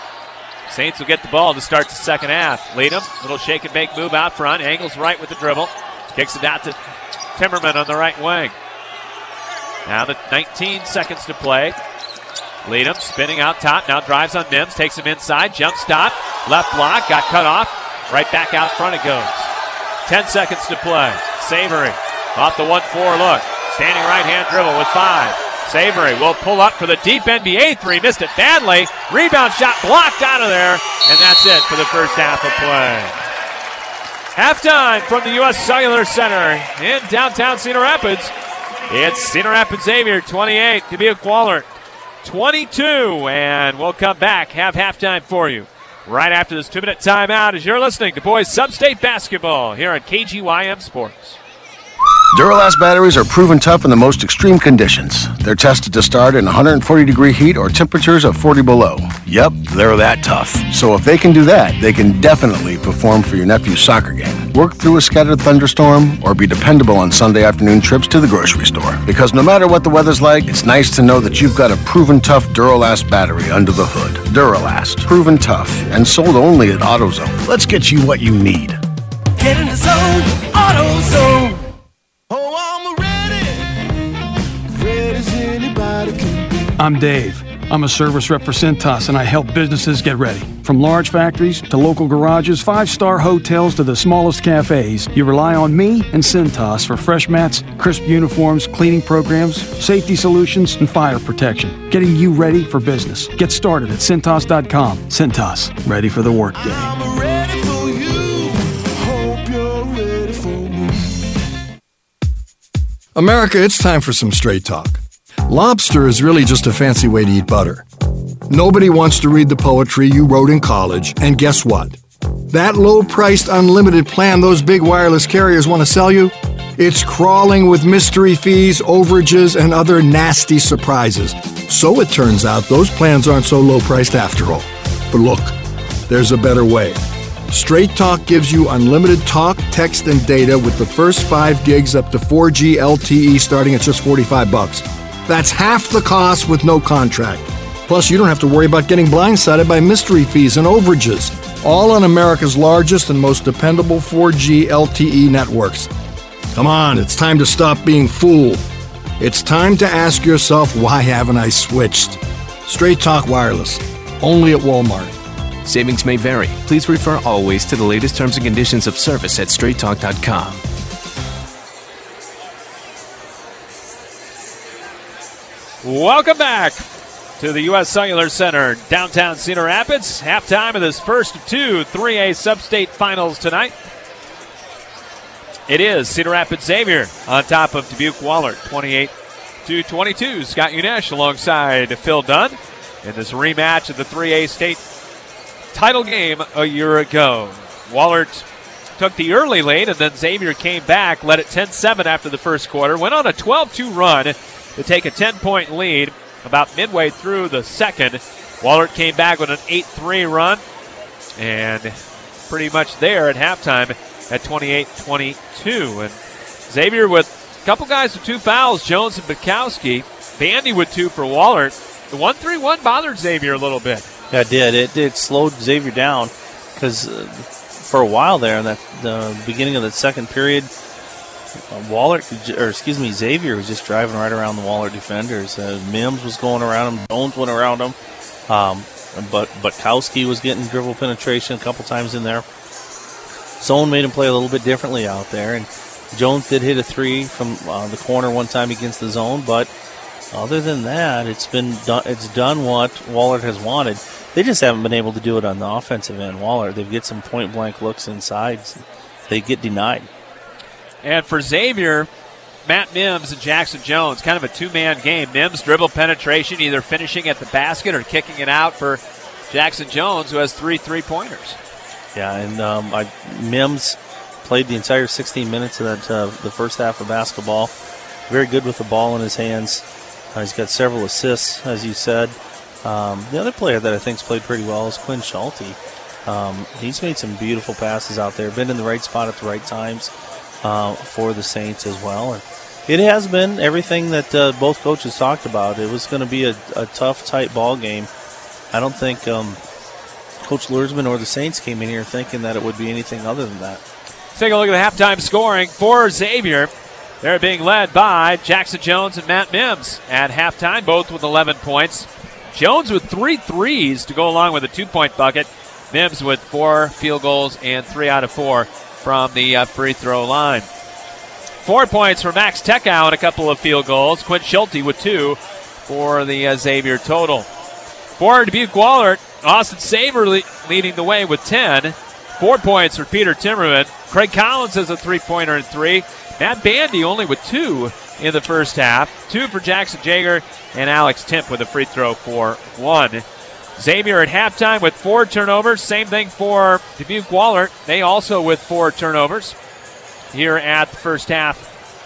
Saints will get the ball to start the second half. Lead them. Little shake and bake move out front. Angles right with the dribble. Kicks it out to Timmerman on the right wing. Now the nineteen seconds to play. Leadham spinning out top. Now drives on Mims. Takes him inside. Jump stop. Left block. Got cut off. Right back out front it goes. Ten seconds to play. Savory off the one four look. Standing right hand dribble with five. Savory will pull up for the deep N B A three. Missed it badly. Rebound shot blocked out of there. And that's it for the first half of play. Halftime from the U S Cellular Center in downtown Cedar Rapids. It's Cedar Rapids Xavier twenty-eight, Dubuque Wahlert twenty-two. And we'll come back, have halftime for you right after this two-minute timeout as you're listening to boys sub-state basketball here on K G Y M Sports. Duralast batteries are proven tough in the most extreme conditions. They're tested to start in one hundred forty degree heat or temperatures of forty below. Yep, they're that tough. So if they can do that, they can definitely perform for your nephew's soccer game, work through a scattered thunderstorm, or be dependable on Sunday afternoon trips to the grocery store. Because no matter what the weather's like, it's nice to know that you've got a proven tough Duralast battery under the hood. Duralast, proven tough, and sold only at AutoZone. Let's get you what you need. Get in the zone, AutoZone. Oh, I'm ready. Ready as anybody can be. I'm Dave. I'm a service rep for Cintas, and I help businesses get ready. From large factories to local garages, five-star hotels to the smallest cafes, you rely on me and Cintas for fresh mats, crisp uniforms, cleaning programs, safety solutions, and fire protection. Getting you ready for business. Get started at Cintas dot com. Cintas, ready for the workday. I'm ready for you. Hope you're ready for me. America, it's time for some straight talk. Lobster is really just a fancy way to eat butter. Nobody wants to read the poetry you wrote in college, and guess what? That low-priced unlimited plan those big wireless carriers want to sell you, it's crawling with mystery fees, overages, and other nasty surprises. So it turns out those plans aren't so low-priced after all. But look, there's a better way. Straight Talk gives you unlimited talk, text, and data with the first five gigs up to four G L T E starting at just forty-five bucks. That's half the cost with no contract. Plus, you don't have to worry about getting blindsided by mystery fees and overages. All on America's largest and most dependable four G L T E networks. Come on, it's time to stop being fooled. It's time to ask yourself, why haven't I switched? Straight Talk Wireless, only at Walmart. Savings may vary. Please refer always to the latest terms and conditions of service at straight talk dot com. Welcome back to the U S Cellular Center, downtown Cedar Rapids. Halftime of this first of two three A Sub-State Finals tonight. It is Cedar Rapids Xavier on top of Dubuque Wahlert, twenty-eight to twenty-two. Scott Unesh alongside Phil Dunn in this rematch of the three A state title game a year ago. Wahlert took the early lead, and then Xavier came back, led it ten seven after the first quarter, went on a twelve two run to take a ten-point lead about midway through the second. Wahlert came back with an eight three run, and pretty much there at halftime at twenty-eight twenty-two. And Xavier with a couple guys with two fouls, Jones and Bukowski. Bandy with two for Wahlert. The one three one bothered Xavier a little bit. Yeah, it did. It, it slowed Xavier down because uh, for a while there in that the beginning of the second period, Uh, Wahlert, or excuse me, Xavier was just driving right around the Wahlert defenders. Uh, Mims was going around him. Jones went around him. Um, but Bukowski was getting dribble penetration a couple times in there. Zone made him play a little bit differently out there. And Jones did hit a three from uh, the corner one time against the zone. But other than that, it's been done, it's done what Wahlert has wanted. They just haven't been able to do it on the offensive end. Wahlert, they get some point blank looks inside. They get denied. And for Xavier, Matt Mims and Jackson Jones, kind of a two-man game. Mims dribble penetration, either finishing at the basket or kicking it out for Jackson Jones, who has three three-pointers. Yeah, and um, I, Mims played the entire sixteen minutes of that uh, the first half of basketball. Very good with the ball in his hands. Uh, he's got several assists, as you said. Um, the other player that I think's played pretty well is Quinn Schulte. Um, he's made some beautiful passes out there, been in the right spot at the right times. Uh, for the Saints as well. And it has been everything that uh, both coaches talked about. It was going to be a, a tough, tight ball game. I don't think um, Coach Luersman or the Saints came in here thinking that it would be anything other than that. Let's take a look at the halftime scoring for Xavier. They're being led by Jackson Jones and Matt Mims at halftime, both with eleven points. Jones with three threes to go along with a two-point bucket. Mims with four field goals and three out of four from the uh, free throw line. Four points for Max Tekow and a couple of field goals. Quinn Schulte with two for the uh, Xavier total. For Dubuque Wahlert, Austin Saver le- leading the way with ten. Four points for Peter Timmerman. Craig Collins has a three-pointer and three. Matt Bandy only with two in the first half. Two for Jackson Jaeger and Alex Timp with a free throw for one. Xavier at halftime with four turnovers. Same thing for Dubuque Wahlert. They also with four turnovers here at the first half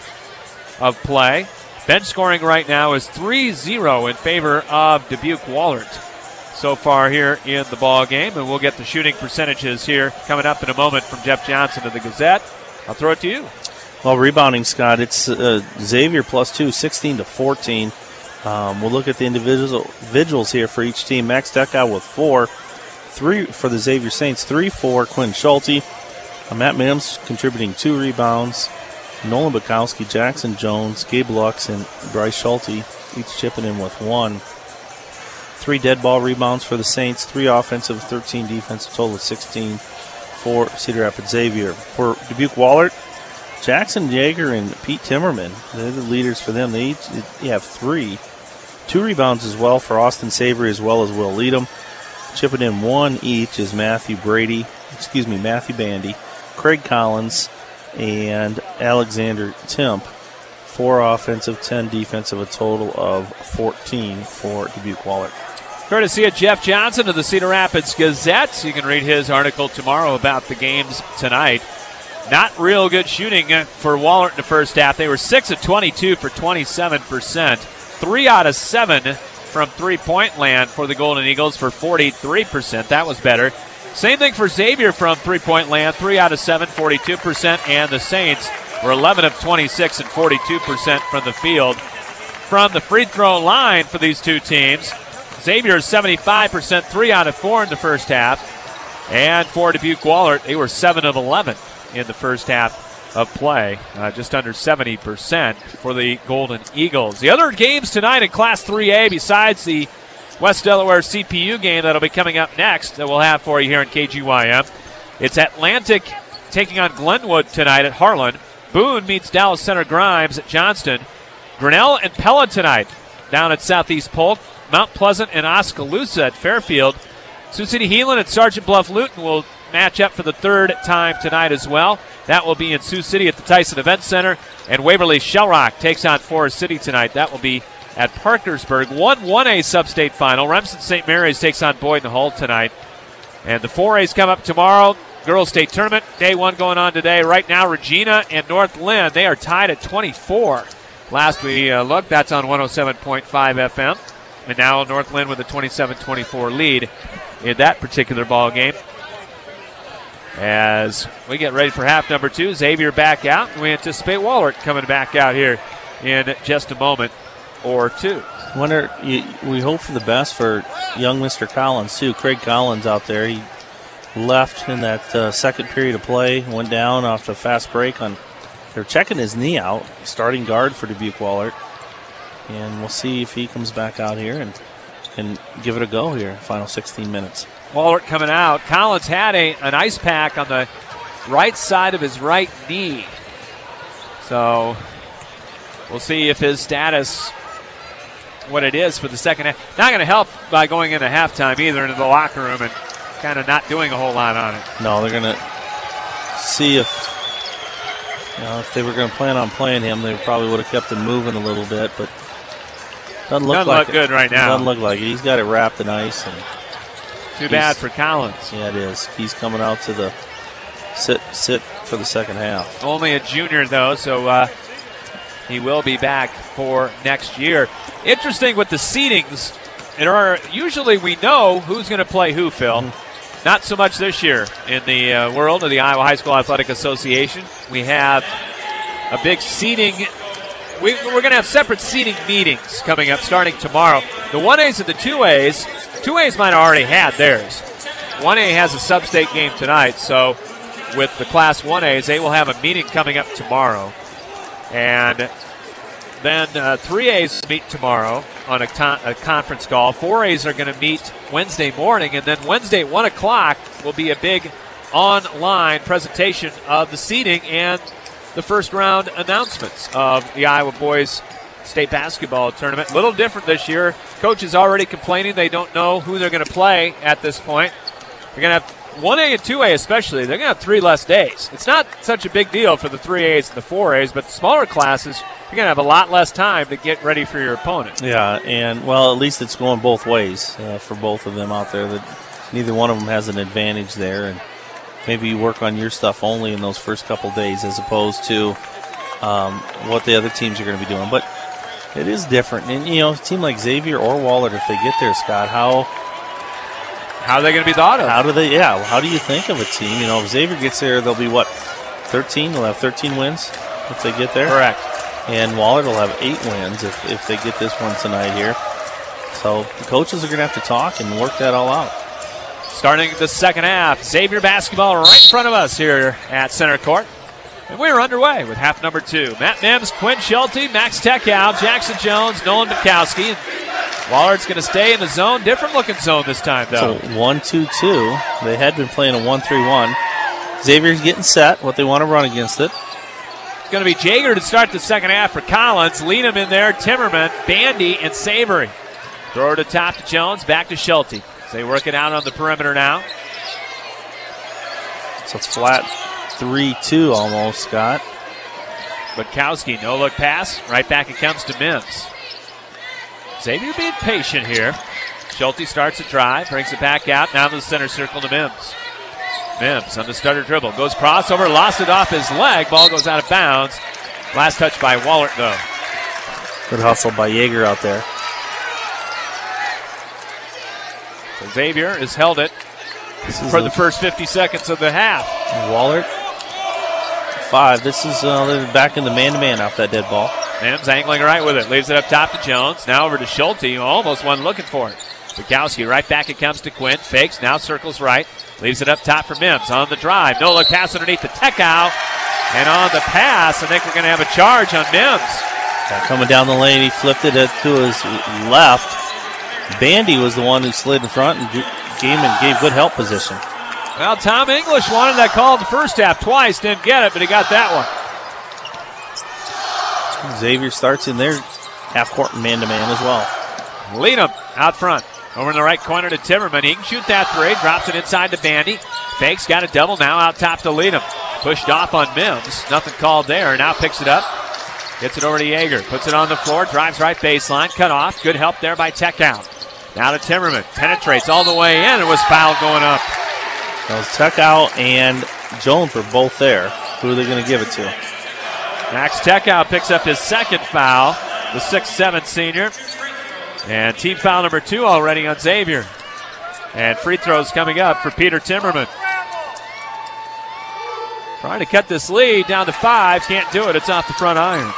of play. Bench scoring right now is three zero in favor of Dubuque Wahlert so far here in the ball game. And we'll get the shooting percentages here coming up in a moment from Jeff Johnson of the Gazette. I'll throw it to you. Well, rebounding, Scott, it's uh, Xavier plus two, sixteen to fourteen. Um, we'll look at the individual individuals here for each team. Max Tekow with four. Three for the Xavier Saints, three for Quinn Schulte. Uh, Matt Mims contributing two rebounds. Nolan Bukowski, Jackson Jones, Gabe Lux, and Bryce Schulte each chipping in with one. Three dead ball rebounds for the Saints, three offensive, thirteen defensive, total of sixteen for Cedar Rapids Xavier. For Dubuque Wahlert, Jackson Jaeger and Pete Timmerman, they're the leaders for them. They each have three. Two rebounds as well for Austin Savory as well as Will Leadham. Chipping in one each is Matthew Brady, excuse me, Matthew Bandy, Craig Collins, and Alexander Timp. Four offensive, ten defensive, a total of fourteen for Dubuque Wahlert. Courtesy of Jeff Johnson of the Cedar Rapids Gazette. You can read his article tomorrow about the games tonight. Not real good shooting for Wahlert in the first half. They were six of twenty-two for twenty-seven percent. Three out of seven from three-point land for the Golden Eagles for forty-three percent. That was better. Same thing for Xavier from three-point land. Three out of seven, forty-two percent. And the Saints were eleven of twenty-six and forty-two percent from the field. From the free throw line for these two teams, Xavier is seventy-five percent, three out of four in the first half. And for Dubuque Wahlert, they were seven of eleven in the first half of play, uh, just under seventy percent for the Golden Eagles. The other games tonight in Class three A, besides the West Delaware C P U game that'll be coming up next that we'll have for you here in K G Y M, it's Atlantic taking on Glenwood tonight at Harlan. Boone meets Dallas Center Grimes at Johnston. Grinnell and Pella tonight down at Southeast Polk. Mount Pleasant and Oskaloosa at Fairfield. Sioux City Heelan and Sergeant Bluff Luton will match up for the third time tonight as well. That will be in Sioux City at the Tyson Event Center. And Waverly Shell Rock takes on Forest City tonight. That will be at Parkersburg. one one A sub-state final. Remsen Saint Mary's takes on Boyden Hull tonight. And the four A's come up tomorrow. Girls State Tournament, day one going on today. Right now, Regina and North Lynn, they are tied at twenty-four. Last we uh, looked, that's on one oh seven point five F M. And now North Lynn with a twenty-seven twenty-four lead in that particular ball game. As we get ready for half number two, Xavier back out, and we anticipate Wahlert coming back out here in just a moment or two. Wonder, you, we hope for the best for young Mister Collins, too. Craig Collins out there. He left in that uh, second period of play, went down off the fast break. On They're checking his knee out, starting guard for Dubuque Wahlert. And we'll see if he comes back out here and can give it a go here, final sixteen minutes. Wahlert coming out. Collins had a an ice pack on the right side of his right knee. So we'll see if his status, what it is for the second half. Not going to help by going into halftime either, into the locker room and kind of not doing a whole lot on it. No, they're going to see if, you know, if they were going to plan on playing him, they probably would have kept him moving a little bit, but doesn't look doesn't like look it. good right now. Doesn't look like it. He's got it wrapped in ice. And Too bad for Collins. Yeah, it is. He's coming out to the sit sit for the second half. Only a junior, though, so uh, he will be back for next year. Interesting with the seedings. There are, usually we know who's going to play who, Phil. Mm-hmm. Not so much this year in the uh, world of the Iowa High School Athletic Association. We have a big seeding. We, we're going to have separate seeding meetings coming up starting tomorrow. The one A's and the two A's, two A's might have already had theirs. one A has a sub-state game tonight, so with the Class one A's, they will have a meeting coming up tomorrow. And then uh, three A's meet tomorrow on a, con- a conference call. four A's are going to meet Wednesday morning, and then Wednesday at one o'clock will be a big online presentation of the seeding and the first round announcements of the Iowa Boys State Basketball Tournament. A little different this year. Coaches already complaining they don't know who they're going to play at this point. They're going to have one A and two A especially, they're going to have three less days. It's not such a big deal for the three A's and the four A's, but the smaller classes, you're going to have a lot less time to get ready for your opponent. Yeah, and, well, at least it's going both ways uh, for both of them out there. That neither one of them has an advantage there, and maybe you work on your stuff only in those first couple days as opposed to um, what the other teams are going to be doing. But it is different. And, you know, a team like Xavier or Wahlert, if they get there, Scott, how... How are they going to be thought of? How do they, yeah, how do you think of a team? You know, if Xavier gets there, they'll be, what, thirteen? They'll have thirteen wins if they get there? Correct. And Wahlert will have eight wins if, if they get this one tonight here. So the coaches are going to have to talk and work that all out. Starting the second half, Xavier basketball right in front of us here at center court. And we're underway with half number two. Matt Mims, Quinn Schulte, Max Techow, Jackson Jones, Nolan Bukowski. Wallert's going to stay in the zone. Different looking zone this time, though. So one two two. They had been playing a one three one. Xavier's getting set, what they want to run against it. It's going to be Jaeger to start the second half for Collins. Lead him in there, Timmerman, Bandy, and Savory. Throw it to top to Jones, back to Schulte. They work it out on the perimeter now. So it's flat three two almost, Scott. Bukowski, no look pass. Right back it comes to Mims. Xavier being patient here. Schulte starts a drive, brings it back out. Now to the center circle to Mims. Mims on the stutter dribble. Goes crossover, lost it off his leg. Ball goes out of bounds. Last touch by Wahlert, though. Good hustle by Jaeger out there. So Xavier has held it for the first fifty seconds of the half. Wahlert, five. This is uh, back in the man-to-man off that dead ball. Mims angling right with it. Leaves it up top to Jones. Now over to Schulte, who almost wasn't looking for it. Bukowski right back it comes to Quinn. Fakes, now circles right. Leaves it up top for Mims. On the drive. No look pass underneath the Techow. And on the pass, I think we're going to have a charge on Mims. Yeah, coming down the lane, he flipped it to his left. Bandy was the one who slid in front and gave, and gave good help position. Well, Tom English wanted that call in the first half twice. Didn't get it, but he got that one. Xavier starts in their half-court man-to-man as well. Lead him out front. Over in the right corner to Timmerman. He can shoot that three. Drops it inside to Bandy. Fakes, got a double now out top to Leadham. Pushed off on Mims. Nothing called there. Now picks it up. Gets it over to Jaeger. Puts it on the floor. Drives right baseline. Cut off. Good help there by Techow. Now to Timmerman. Penetrates all the way in. It was foul going up. That was Techow and Jones were both there. Who are they going to give it to? Max Techow picks up his second foul. The six seven senior. And team foul number two already on Xavier. And free throws coming up for Peter Timmerman. Trying to cut this lead down to five. Can't do it. It's off the front iron.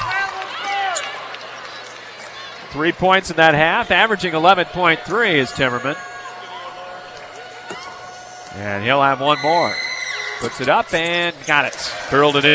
Three points in that half. Averaging eleven point three is Timmerman. And he'll have one more. Puts it up and got it. Curled it in.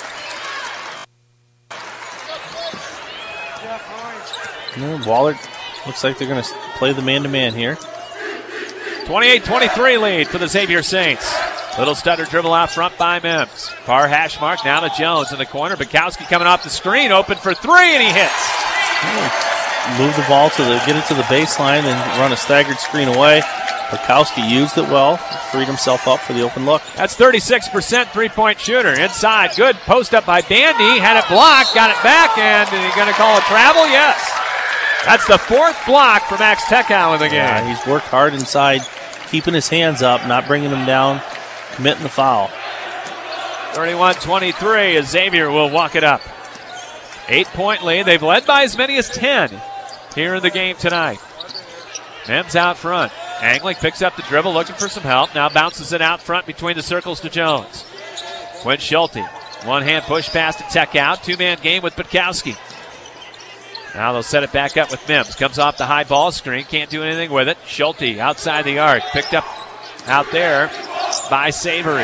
No, Wahlert looks like they're going to play the man-to-man here. twenty-eight twenty-three lead for the Xavier Saints. Little stutter dribble out front by Mims. Far hash mark now to Jones in the corner. Bukowski coming off the screen, open for three, and he hits. Move the ball to the, get it to the baseline and run a staggered screen away. Bukowski used it well, freed himself up for the open look. That's thirty-six percent three-point shooter. Inside, good post up by Bandy. Had it blocked, got it back, and are you going to call it travel? Yes. That's the fourth block for Max Techow in the game. Yeah, he's worked hard inside, keeping his hands up, not bringing them down, committing the foul. thirty-one twenty-three as Xavier will walk it up. Eight-point lead. They've led by as many as ten here in the game tonight. Mims out front. Angling picks up the dribble, looking for some help. Now bounces it out front between the circles to Jones. Quinn Schulte. One-hand push pass to Techow. Two-man game with Bukowski. Now they'll set it back up with Mims. Comes off the high ball screen. Can't do anything with it. Schulte outside the arc. Picked up out there by Savory.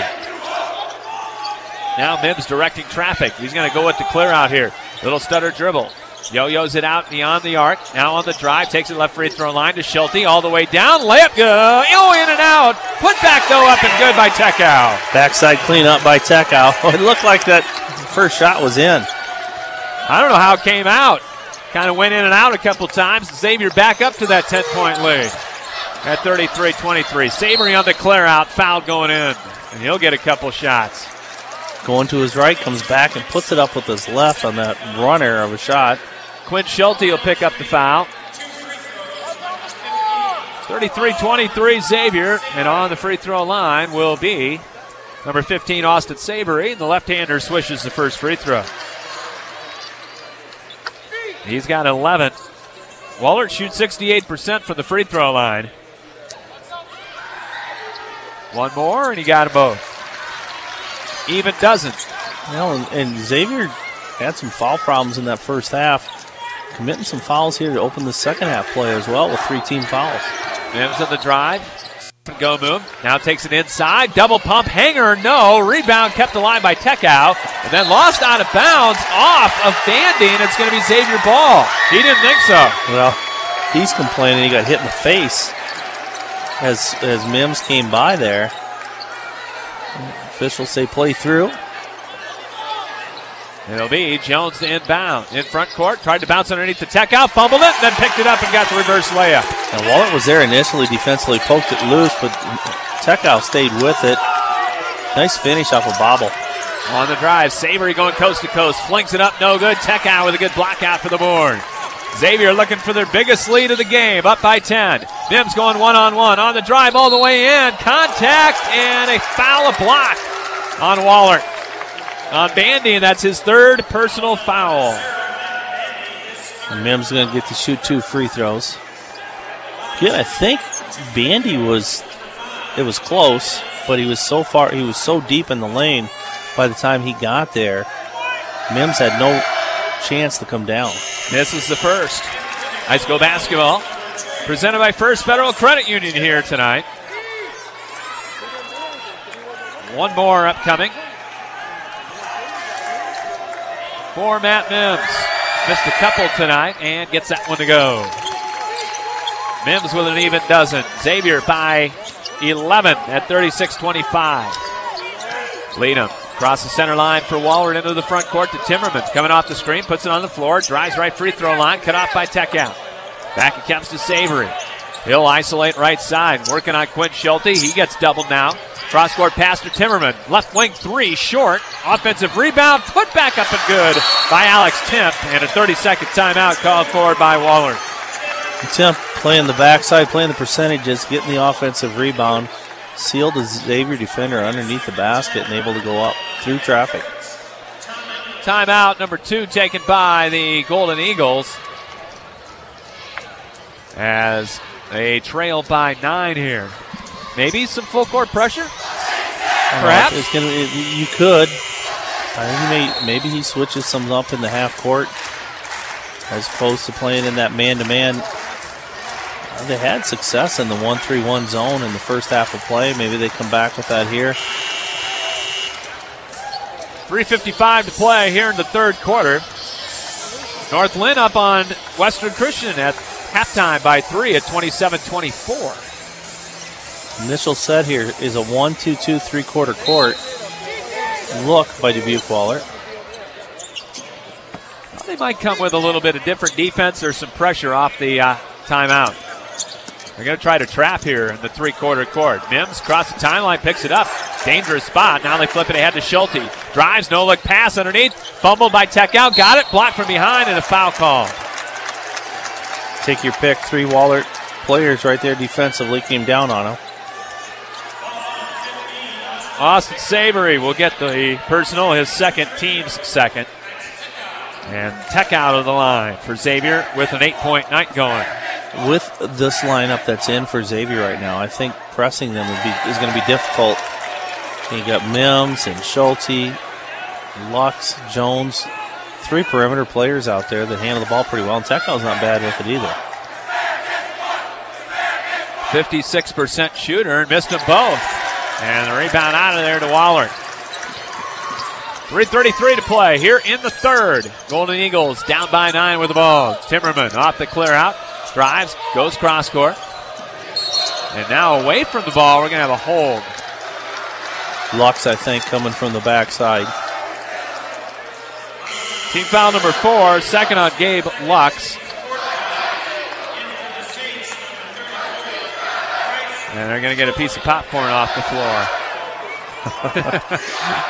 Now Mims directing traffic. He's going to go with the clear out here. Little stutter dribble. Yo-yos it out beyond the arc. Now on the drive. Takes it left free throw line to Schulte. All the way down. Layup go. Oh, in and out. Put back though up and good by Tekau. Backside cleanup by Tekau. It looked like that first shot was in. I don't know how it came out. Kind of went in and out a couple times. Xavier back up to that ten-point lead at thirty-three twenty-three. Savory on the clear out. Foul going in. And he'll get a couple shots. Going to his right, comes back and puts it up with his left on that runner of a shot. Quinn Schulte will pick up the foul. thirty-three twenty-three Xavier, and on the free throw line will be number fifteen, Austin Savory. The left-hander swishes the first free throw. He's got eleven. Wahlert shoots sixty-eight percent from the free throw line. One more, and he got them both. Even doesn't. Well, and, and Xavier had some foul problems in that first half. Committing some fouls here to open the second half play as well with three team fouls. Mims on the drive. Gomu now takes it inside. Double pump hanger. No. Rebound kept alive by Tekau. And then lost out of bounds off of Bandy, and it's going to be Xavier Ball. He didn't think so. Well, he's complaining he got hit in the face as, as Mims came by there. Officials say play through. It'll be Jones to inbound. In front court, tried to bounce underneath the Tekau, fumbled it, then picked it up and got the reverse layup. And Wahlert was there initially, defensively poked it loose, but Tekau stayed with it. Nice finish off a bobble. On the drive, Savory going coast to coast, flings it up, no good. Tekau with a good block out for the board. Xavier looking for their biggest lead of the game, up by ten. Mims going one-on-one. On the drive all the way in. Contact and a foul, a block on Wahlert. On Bandy, and that's his third personal foul. And Mims is going to get to shoot two free throws. Again, I think Bandy was, it was close, but he was so far, he was so deep in the lane by the time he got there. Mims had no chance to come down. This is the first. High school basketball presented by First Federal Credit Union here tonight. One more upcoming for Matt Mims. Missed a couple tonight and gets that one to go. Mims with an even dozen. Xavier by eleven at thirty-six twenty-five. Leadham across the center line for Wahlert into the front court to Timmerman. Coming off the screen, puts it on the floor, drives right free throw line, cut off by Tekau. Back it comes to Savory. He'll isolate right side, working on Quinn Schulte. He gets doubled now. Cross-court pass to Timmerman. Left wing three, short. Offensive rebound, put back up and good by Alex Timp. And a thirty-second timeout called for by Wahlert. Timp playing the backside, playing the percentages, getting the offensive rebound. Sealed the Xavier defender underneath the basket and able to go up through traffic. Timeout number two taken by the Golden Eagles as they trail by nine here. Maybe some full court pressure? Perhaps? It's gonna, it, you could. I think he may, maybe he switches some up in the half court as opposed to playing in that man-to-man. They had success in the one three one zone in the first half of play. Maybe they come back with that here. three fifty-five to play here in the third quarter. North Lynn up on Western Christian at halftime by three at twenty-seven twenty-four. Initial set here is a one two two three-quarter court look by Dubuque Wahlert. Well, they might come with a little bit of different defense or some pressure off the uh, timeout. They're going to try to trap here in the three-quarter court. Mims across the timeline, picks it up. Dangerous spot. Now they flip it ahead to Schulte. Drives, no-look pass underneath. Fumbled by Tekau. Got it. Blocked from behind and a foul call. Take your pick. Three Wahlert players right there defensively came down on him. Austin Savory will get the personal, his second, team's second. And Tekau out of the line for Xavier with an eight-point night going. With this lineup that's in for Xavier right now, I think pressing them would be, is going to be difficult. You got Mims and Schulte, Lux, Jones, three perimeter players out there that handle the ball pretty well, and Tekau's not bad with it either. fifty-six percent shooter and missed them both. And the rebound out of there to Wahlert. three thirty-three to play here in the third. Golden Eagles down by nine with the ball. Timmerman off the clear out. Drives, goes cross court. And now away from the ball, we're going to have a hold. Lux, I think, coming from the backside. Team foul number four, second on Gabe Lux. And they're going to get a piece of popcorn off the floor.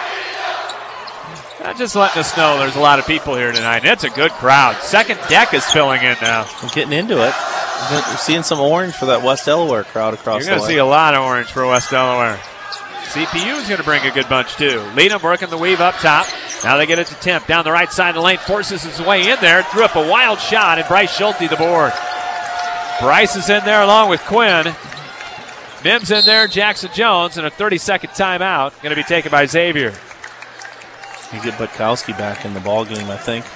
Not just letting us know there's a lot of people here tonight. It's a good crowd. Second deck is filling in now. I'm getting into it. We're seeing some orange for that West Delaware crowd across the You're going to see a lot of orange for West Delaware. C P U is going to bring a good bunch too. Leadham working the weave up top. Now they get it to Temp. Down the right side of the lane. Forces his way in there. Threw up a wild shot, and Bryce Schulte the board. Bryce is in there along with Quinn. Mims in there, Jackson Jones, and a thirty-second timeout going to be taken by Xavier. You get Butkowski back in the ball game, I think.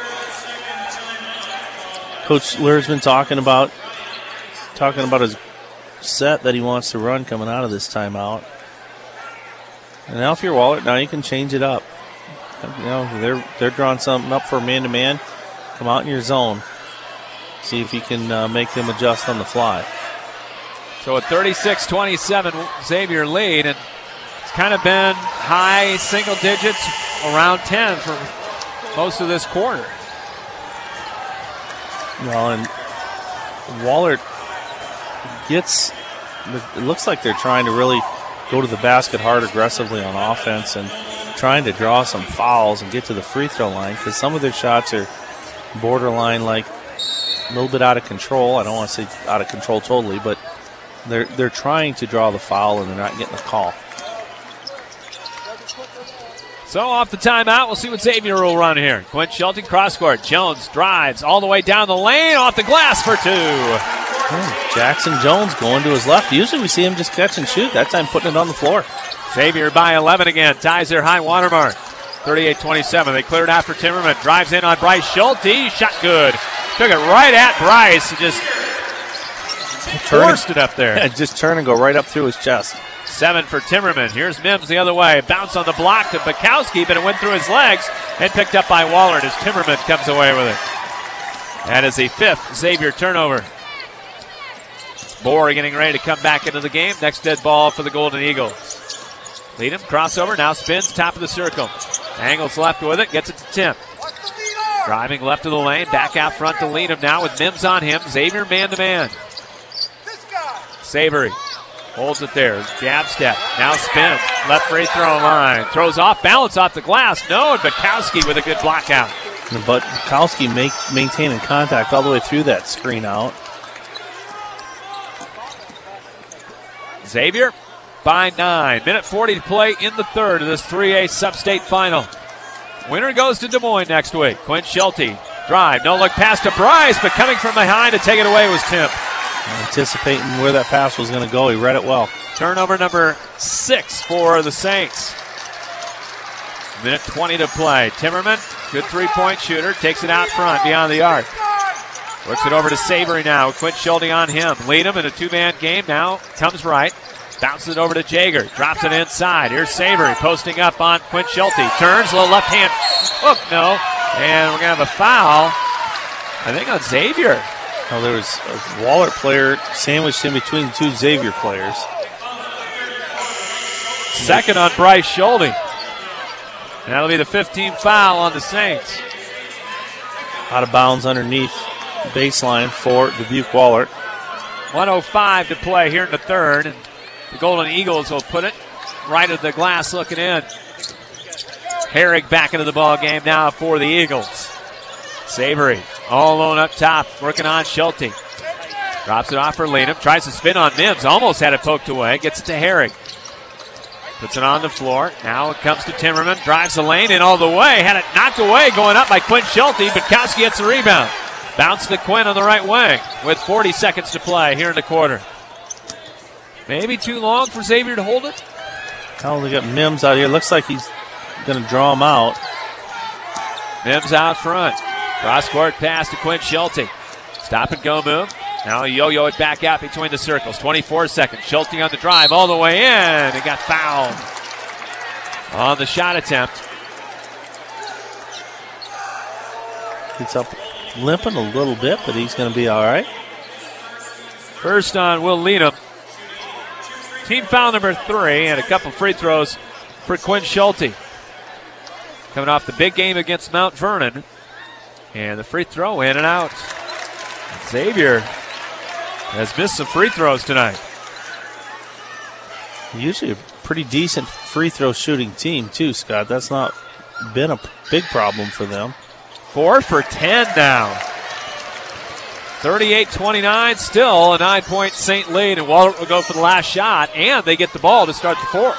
Coach Lear's been talking about talking about his set that he wants to run coming out of this timeout. And now if you're Wahlert, now you can change it up. You know, they're they're drawing something up for man-to-man. Come out in your zone. See if you can uh, make them adjust on the fly. So a thirty-six twenty-seven Xavier lead, and it's kind of been high single digits, around ten for most of this quarter. Well, and Wahlert gets, it looks like they're trying to really go to the basket hard aggressively on offense and trying to draw some fouls and get to the free throw line because some of their shots are borderline like a little bit out of control. I don't want to say out of control totally, but they're they're trying to draw the foul and they're not getting the call. So off the timeout, we'll see what Xavier will run here. Quinn Schulte cross court. Jones drives all the way down the lane, off the glass for two. Oh, Jackson Jones going to his left. Usually we see him just catch and shoot. That time putting it on the floor. Xavier by eleven again. Ties their high water mark. thirty-eight twenty-seven. They cleared out for Timmerman. Drives in on Bryce Schulte. Shot good. Took it right at Bryce. Just forced it up there. Yeah, just turn and go right up through his chest. Seven for Timmerman. Here's Mims the other way. Bounce on the block to Butkowski, but it went through his legs and picked up by Wahlert as Timmerman comes away with it. That is the fifth Xavier turnover. Bohr getting ready to come back into the game. Next dead ball for the Golden Eagles. Leadham, crossover, now spins, top of the circle. Angles left with it, gets it to Tim. Driving left of the lane, back out front to Leadham now with Mims on him. Xavier man-to-man. Savory holds it there. Jab step. Now spins. Left free throw line. Throws off balance off the glass. No, and Butkowski with a good block out. But Butkowski make, maintaining contact all the way through that screen out. Xavier by nine. Minute forty to play in the third of this three A sub-state final. Winner goes to Des Moines next week. Quinn Schulte. Drive. No look pass to Bryce, but coming from behind to take it away was Tim. Anticipating where that pass was going to go. He read it well. Turnover number six for the Saints. Minute twenty to play. Timmerman, good three-point shooter, takes it out front beyond the arc. Works it over to Savory now. Quinn Schulte on him. Lead him in a two-man game now. Comes right. Bounces it over to Jaeger. Drops it inside. Here's Savory posting up on Quinn Schulte. Turns, little left hand hook, no. And we're going to have a foul, I think, on Xavier. Oh, there was a Wahlert player sandwiched in between the two Xavier players. Second on Bryce Schulte. That'll be the fifteenth foul on the Saints. Out of bounds underneath baseline for Dubuque Wahlert. one oh five to play here in the third. And the Golden Eagles will put it right at the glass looking in. Herrig back into the ball game now for the Eagles. Savory all alone up top, working on Schulte. Drops it off for Leadham. Tries to spin on Mims. Almost had it poked away. Gets it to Herrig. Puts it on the floor. Now it comes to Timmerman. Drives the lane in all the way. Had it knocked away going up by Quinn Schulte. Butkowski gets the rebound. Bounce to Quinn on the right wing with forty seconds to play here in the quarter. Maybe too long for Xavier to hold it. Oh, they got Mims out here. Looks like he's going to draw him out. Mims out front. Cross court pass to Quinn Schulte. Stop and go move. Now yo-yo it back out between the circles. twenty-four seconds. Schulte on the drive all the way in and got fouled on the shot attempt. He's up limping a little bit, but he's going to be all right. First on Will Leadham. Team foul number three and a couple free throws for Quinn Schulte. Coming off the big game against Mount Vernon. And the free throw in and out. Xavier has missed some free throws tonight. Usually a pretty decent free throw shooting team too, Scott. That's not been a big problem for them. Four for ten now. thirty-eight twenty-nine, still a nine-point Saint lead, and Wahlert will go for the last shot, and they get the ball to start the fourth.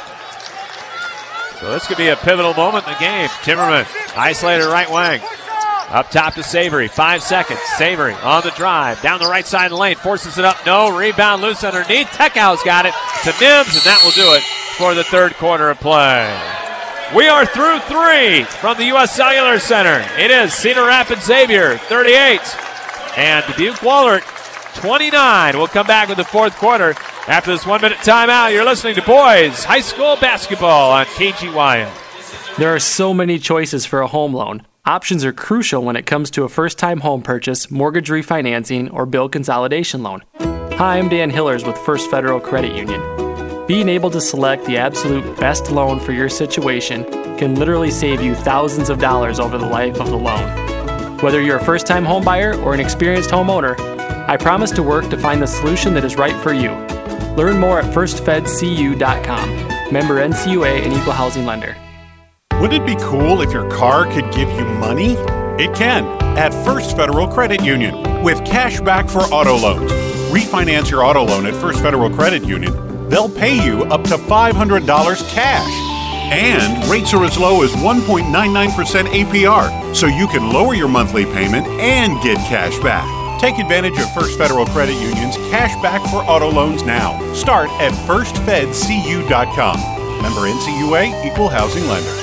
So this could be a pivotal moment in the game. Timmerman, isolated right wing. Up top to Savory, five seconds. Savory on the drive, down the right side of the lane, forces it up, no, rebound loose underneath. Techow's got it to Mims, and that will do it for the third quarter of play. We are through three from the U S Cellular Center. It is Cedar Rapids Xavier, thirty-eight, and Dubuque Wahlert, twenty-nine. We'll come back with the fourth quarter after this one-minute timeout. You're listening to Boys High School Basketball on K G Y M. There are so many choices for a home loan. Options are crucial when it comes to a first-time home purchase, mortgage refinancing, or bill consolidation loan. Hi, I'm Dan Hillers with First Federal Credit Union. Being able to select the absolute best loan for your situation can literally save you thousands of dollars over the life of the loan. Whether you're a first-time home buyer or an experienced homeowner, I promise to work to find the solution that is right for you. Learn more at first fed c u dot com. Member N C U A and Equal Housing Lender. Wouldn't it be cool if your car could give you money? It can at First Federal Credit Union with cash back for auto loans. Refinance your auto loan at First Federal Credit Union. They'll pay you up to five hundred dollars cash. And rates are as low as one point nine nine percent A P R, so you can lower your monthly payment and get cash back. Take advantage of First Federal Credit Union's cash back for auto loans now. Start at first fed c u dot com. Member N C U A, Equal Housing Lender.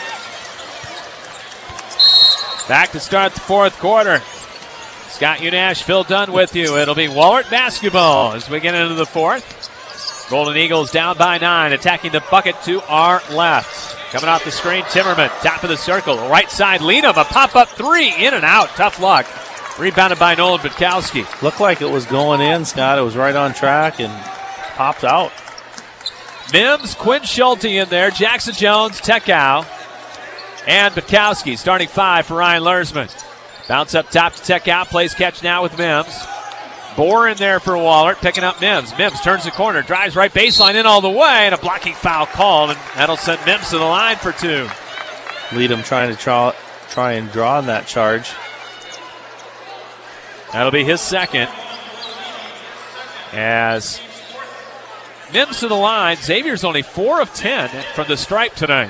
Back to start the fourth quarter. Scott Unash, Phil Dunn with you. It'll be Wahlert basketball as we get into the fourth. Golden Eagles down by nine, attacking the bucket to our left. Coming off the screen, Timmerman, top of the circle, right side, Leadham, a pop-up three, in and out, tough luck. Rebounded by Nolan Butkowski. Looked like it was going in, Scott. It was right on track and popped out. Mims, Quinn Schulte in there, Jackson Jones, Tekow, and Butkowski. Starting five for Ryan Lursman. Bounce up top to Tekow, plays catch now with Mims. Bohr in there for Wahlert, picking up Mims. Mims turns the corner, drives right baseline in all the way, and a blocking foul called, and that'll send Mims to the line for two. Leadham trying to try, try and draw on that charge. That'll be his second. As Mims to the line, Xavier's only four of ten from the stripe tonight.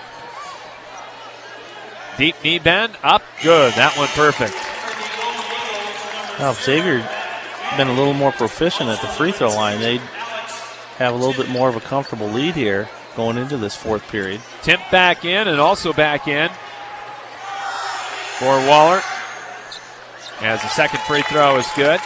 Deep knee bend, up, good. That one perfect. Now, if Xavier been a little more proficient at the free throw line, they'd have a little bit more of a comfortable lead here going into this fourth period. Timp back in and also back in for Wahlert, as the second free throw is good.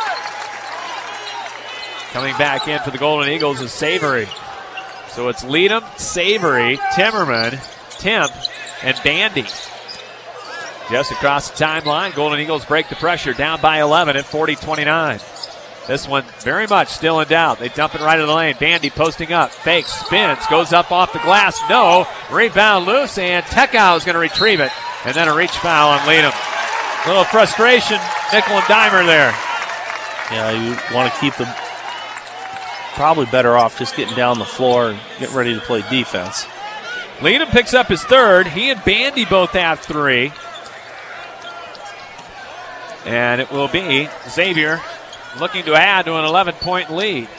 Coming back in for the Golden Eagles is Savory. So it's Leadham, Savory, Timmerman, Timp, and Bandy. Just across the timeline, Golden Eagles break the pressure, down by eleven at forty twenty-nine. This one very much still in doubt. They dump it right in the lane. Bandy posting up, fakes, spins, goes up off the glass. No, rebound loose, and Tekow is going to retrieve it. And then a reach foul on Leadham. A little frustration, nickel and dimer there. Yeah, you want to keep them probably better off just getting down the floor and getting ready to play defense. Leadham picks up his third. He and Bandy both have three. And it will be Xavier looking to add to an eleven-point lead.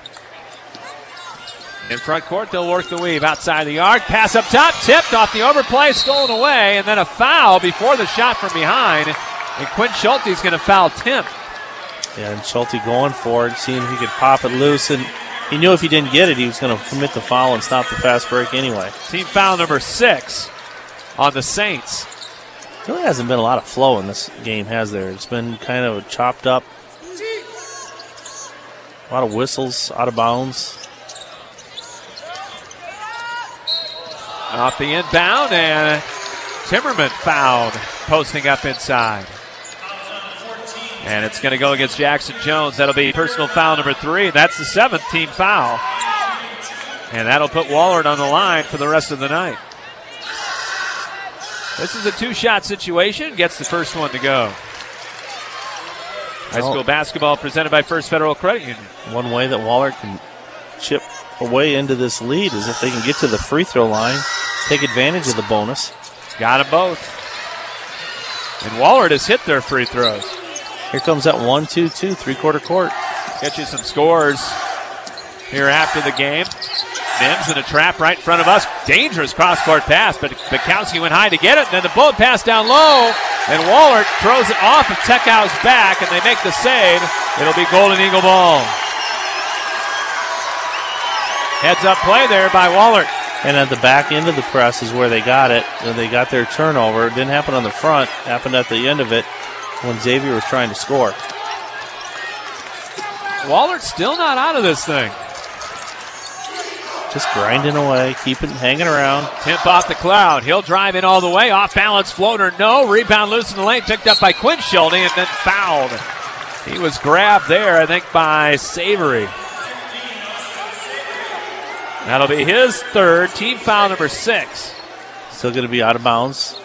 In front court, they'll work the weave outside the arc. Pass up top, tipped off the overplay, stolen away, and then a foul before the shot from behind. And Quinn Schulte's going to foul Tim. Yeah, and Schulte going for it, seeing if he could pop it loose. And he knew if he didn't get it, he was going to commit the foul and stop the fast break anyway. Team foul number six on the Saints. There really hasn't been a lot of flow in this game, has there? It's been kind of a chopped up A lot of whistles out of bounds. Off the inbound, and Timmerman fouled, posting up inside. And it's going to go against Jackson Jones. That'll be personal foul number three. That's the seventh team foul. And that'll put Wahlert on the line for the rest of the night. This is a two-shot situation. Gets the first one to go. High school basketball presented by First Federal Credit Union. One way that Wahlert can chip away into this lead is if they can get to the free throw line, take advantage of the bonus. Got them both. And Wahlert has hit their free throws. Here comes that one two two, three-quarter court. Get you some scores here after the game. Mims in a trap right in front of us. Dangerous cross-court pass, but Bukowski went high to get it. And then the bullet pass down low, and Wahlert throws it off of Tekau's back, and they make the save. It'll be Golden Eagle ball. Heads-up play there by Wahlert. And at the back end of the press is where they got it. And they got their turnover. It didn't happen on the front. It happened at the end of it when Xavier was trying to score. Wallert's still not out of this thing. Just grinding away, keeping hanging around. Timp off the cloud. He'll drive in all the way. Off balance floater, no. Rebound loose in the lane, picked up by Quinn Schulte and then fouled. He was grabbed there, I think, by Savory. That'll be his third, team foul number six. Still going to be out of bounds.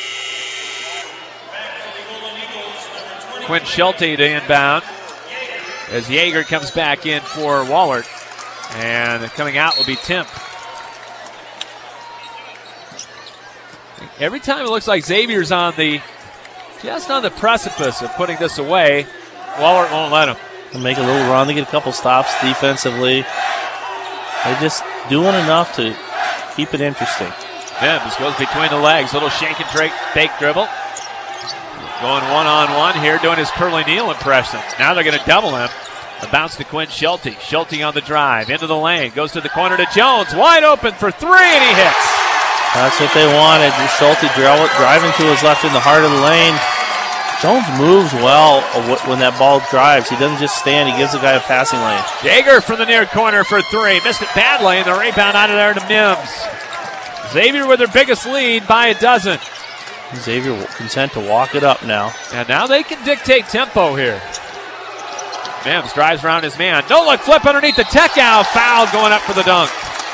Quinn Schulte to inbound as Yeager comes back in for Wahlert. And coming out will be Timp. Every time it looks like Xavier's on the, just on the precipice of putting this away, Wahlert won't let him. They'll make a little run. They get a couple stops defensively. They're just doing enough to keep it interesting. Mims goes between the legs. Little shake and drake, fake dribble. Going one-on-one here, doing his Curly Neal impression. Now they're going to double him. A bounce to Quinn Schulte. Schulte on the drive. Into the lane. Goes to the corner to Jones. Wide open for three, and he hits. That's what they wanted. Schulte driving to his left in the heart of the lane. Jones moves well when that ball drives. He doesn't just stand. He gives the guy a passing lane. Yeager from the near corner for three. Missed it badly, and the rebound out of there to Mims. Xavier with their biggest lead by a dozen. Xavier will content to walk it up now. And now they can dictate tempo here. Mims drives around his man. No look flip underneath the Tekau. Foul going up for the dunk.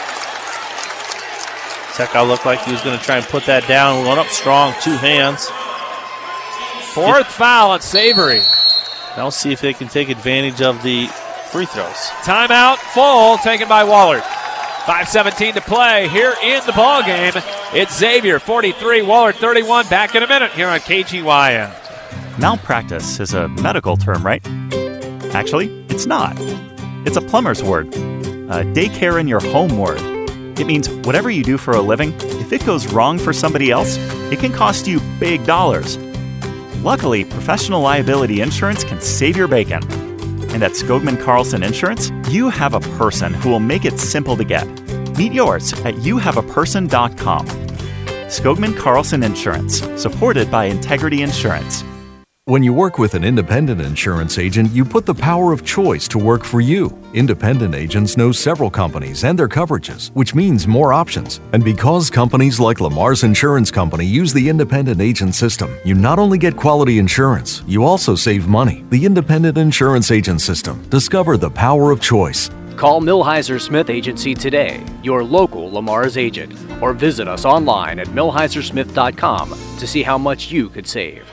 Tekau looked like he was going to try and put that down. Went up strong, two hands. Fourth foul at Savory. Now see if they can take advantage of the free throws. Timeout full taken by Wahlert. five seventeen to play here in the ball game. It's Xavier forty-three, Wahlert thirty-one. Back in a minute here on K G Y M. Malpractice is a medical term, right? Actually, it's not. It's a plumber's word, a daycare in your home word. It means whatever you do for a living, if it goes wrong for somebody else, it can cost you big dollars. Luckily, professional liability insurance can save your bacon. And at Skogman Carlson Insurance, you have a person who will make it simple to get. Meet yours at you have a person dot com. Skogman Carlson Insurance, supported by Integrity Insurance. When you work with an independent insurance agent, you put the power of choice to work for you. Independent agents know several companies and their coverages, which means more options. And because companies like Lamar's Insurance Company use the independent agent system, you not only get quality insurance, you also save money. The independent insurance agent system. Discover the power of choice. Call Millhiser Smith Agency today, your local Lamar's agent, or visit us online at millhiser smith dot com to see how much you could save.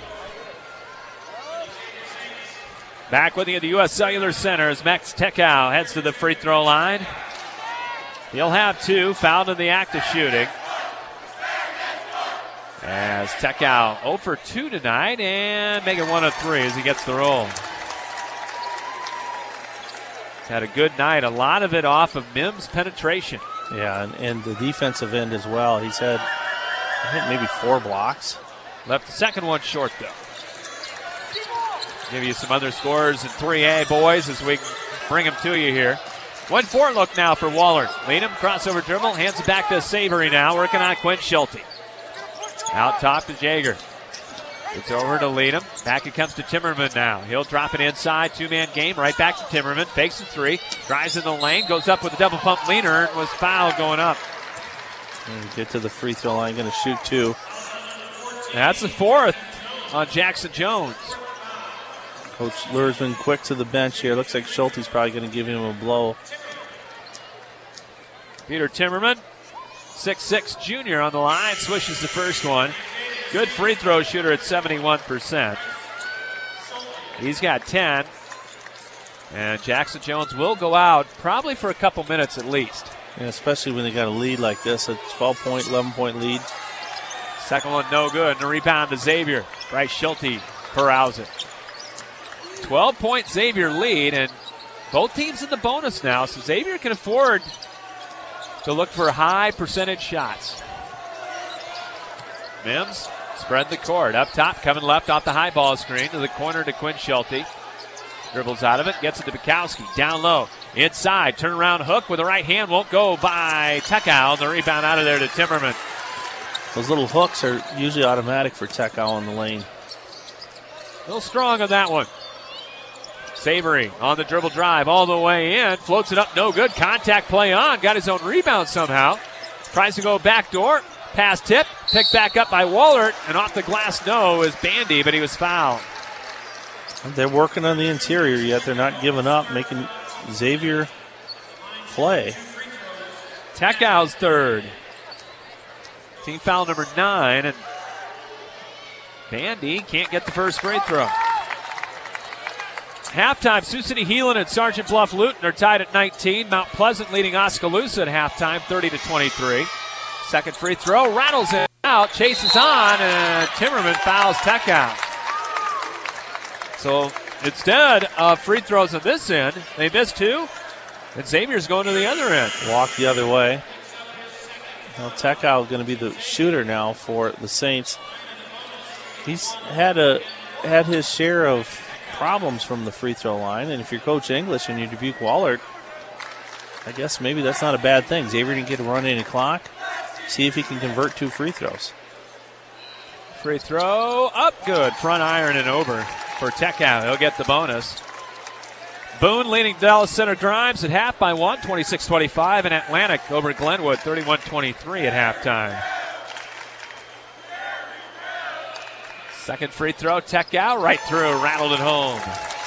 Back with you at the U S Cellular Center as Max Tekau heads to the free throw line. He'll have two, fouled in the act of shooting. As Tekau zero for two tonight and making one of three as he gets the roll. He's had a good night, a lot of it off of Mims' penetration. Yeah, and, and the defensive end as well. He's had, I think, maybe four blocks. Left the second one short, though. Give you some other scores in three A, boys, as we bring them to you here. one four look now for Wahlert. Lead him, crossover dribble, hands it back to Savory now, working on Quinn Schulte. Out top to Yeager. It's over to Leadham. Back it comes to Timmerman now. He'll drop it inside. Two-man game. Right back to Timmerman. Fakes a three. Drives in the lane. Goes up with a double pump leaner. And was fouled going up. And get to the free throw line. Going to shoot two. That's the fourth on Jackson Jones. Coach Lursman quick to the bench here. Looks like Schulte's probably going to give him a blow. Peter Timmerman, six six junior on the line. Swishes the first one. Good free throw shooter at seventy-one percent. He's got ten. And Jackson Jones will go out probably for a couple minutes at least. And especially when they got a lead like this, a twelve-point, eleven-point lead. Second one no good. And a rebound to Xavier. Bryce Schulte corrals it. twelve-point Xavier lead, and both teams in the bonus now, so Xavier can afford to look for high percentage shots. Mims spread the court. Up top, coming left off the high ball screen to the corner to Quinn Schulte. Dribbles out of it, gets it to Bukowski. Down low, inside, turnaround hook with the right hand. Won't go by Tekow. The rebound out of there to Timmerman. Those little hooks are usually automatic for Tekow in the lane. A little strong on that one. Savory on the dribble drive all the way in. Floats it up, no good. Contact play on. Got his own rebound somehow. Tries to go backdoor. Pass tip. Picked back up by Wallert. And off the glass, no, is Bandy, but he was fouled. They're working on the interior yet. They're not giving up, making Xavier play. Tekow's third. Team foul number nine. And Bandy can't get the first free throw. Halftime, Sioux City Heelan and Sergeant Bluff Luton are tied at nineteen. Mount Pleasant leading Oskaloosa at halftime, thirty to twenty-three. Second free throw, rattles it out, chases on, and Timmerman fouls Tekow. So instead of free throws on this end, they missed two, and Xavier's going to the other end. Walk the other way. Well, Tekow is going to be the shooter now for the Saints. He's had a had his share of problems from the free throw line, and if you're Coach English and you Dubuque Wallert, I guess maybe that's not a bad thing. Xavier didn't get to run any clock. See if he can convert two free throws. Free throw up, good. Front iron and over for Tekow. He'll get the bonus. Boone leading Dallas Center Grimes at half by one, twenty-six twenty-five, and Atlantic over Glenwood, thirty-one twenty-three at halftime. Second free throw, Tekow right through, rattled it home.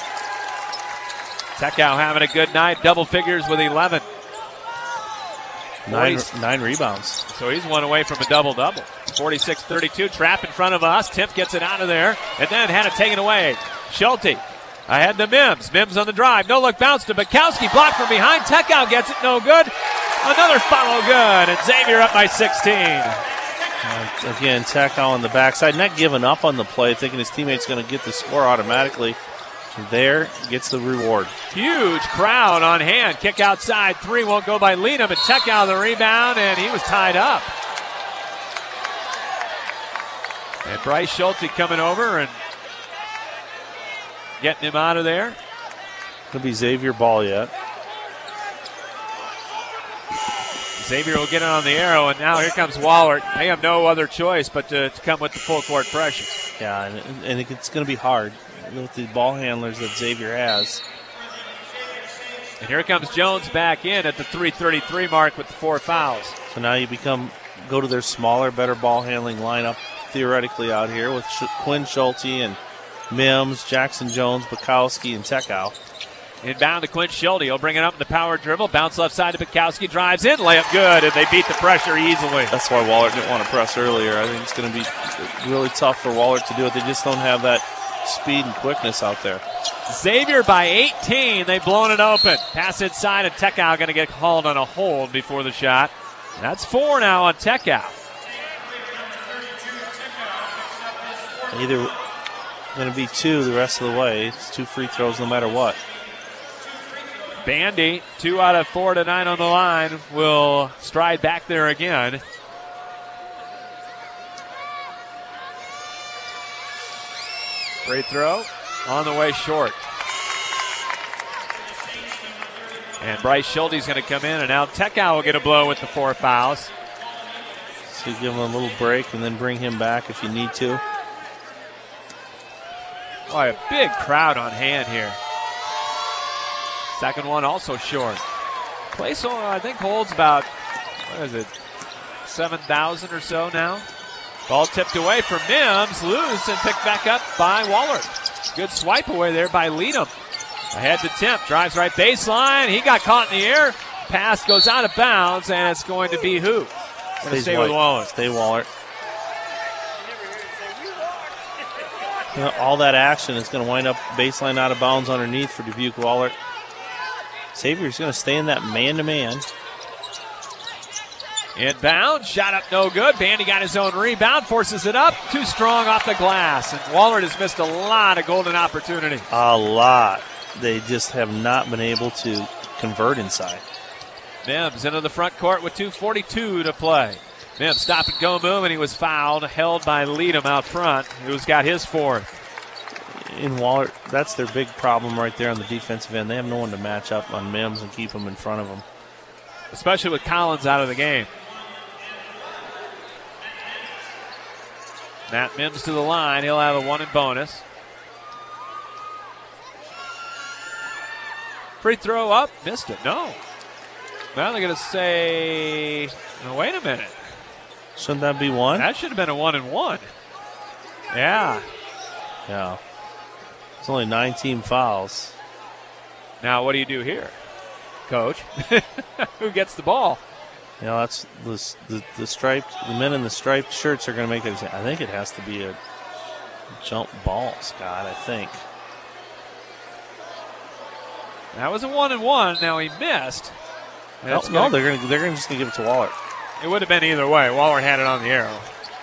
Tekow having a good night, double figures with eleven. Nine, nine rebounds. So he's one away from a double-double. forty-six thirty-two, trap in front of us. Timp gets it out of there, and then had it taken away. Schulte ahead to Mims. Mims on the drive. No-look bounce to Bukowski. Blocked from behind. Tekow gets it, no good. Another follow good, and Xavier up by sixteen. Uh, again, Tekow on the backside, not giving up on the play, thinking his teammate's going to get the score automatically. There, gets the reward. Huge crowd on hand. Kick outside, three won't go by Leadham, and Tekow the rebound, and he was tied up. And Bryce Schulte coming over and getting him out of there. Could be Xavier ball yet. Xavier will get it on the arrow, and now here comes Wallert. They have no other choice but to, to come with the full court pressure. Yeah, and, and it's going to be hard with the ball handlers that Xavier has. And here comes Jones back in at the three thirty-three mark with the four fouls. So now you become go to their smaller, better ball handling lineup theoretically out here with Sh- Quinn Schulte and Mims, Jackson Jones, Bukowski, and Tekow. Inbound to Quinn Schulte. He'll bring it up in the power dribble. Bounce left side to Bukowski. Drives in. Layup good, and they beat the pressure easily. That's why Wallert didn't want to press earlier. I think it's going to be really tough for Wallert to do it. They just don't have that speed and quickness out there. Xavier by eighteen. They've blown it open. Pass inside, and Tekow going to get called on a hold before the shot. That's four now on Tekow. Either going to be two the rest of the way. It's two free throws no matter what. Bandy, two out of four tonight on the line, will stride back there again. Free throw on the way short. And Bryce Schulte's going to come in, and now Tekow will get a blow with the four fouls. So you give him a little break and then bring him back if you need to. Boy, a big crowd on hand here. Second one also short. Place, I think, holds about, what is it, seven thousand or so now. Ball tipped away from Mims, loose, and picked back up by Wahlert. Good swipe away there by Leadham. Ahead to Temp, drives right baseline. He got caught in the air. Pass goes out of bounds, and it's going to be who? Going to stay with Wahlert. Stay Wahlert. You know, all that action is going to wind up baseline out of bounds underneath for Dubuque Wahlert. Xavier's going to stay in that man-to-man. Inbound, shot up no good. Bandy got his own rebound, forces it up. Too strong off the glass. And Wahlert has missed a lot of golden opportunity. A lot. They just have not been able to convert inside. Mims into the front court with two forty-two to play. Mims stop and go move, and he was fouled, held by Leadham out front, who's got his fourth. In Wahlert, that's their big problem right there on the defensive end. They have no one to match up on Mims and keep him in front of them. Especially with Collins out of the game. Matt Mims to the line. He'll have a one and bonus. Free throw up. Missed it. No. Now they're going to say, no, wait a minute. Shouldn't that be one? That should have been a one and one. Yeah. Yeah. It's only nine team fouls. Now what do you do here, Coach? Who gets the ball? You know, that's the, the, the striped, the men in the striped shirts are going to make it. I think it has to be a jump ball, Scott, I think. That was a one and one. Now he missed. No, gonna, no, they're going to they're going to just going to give it to Wahlert. It would have been either way. Wahlert had it on the arrow.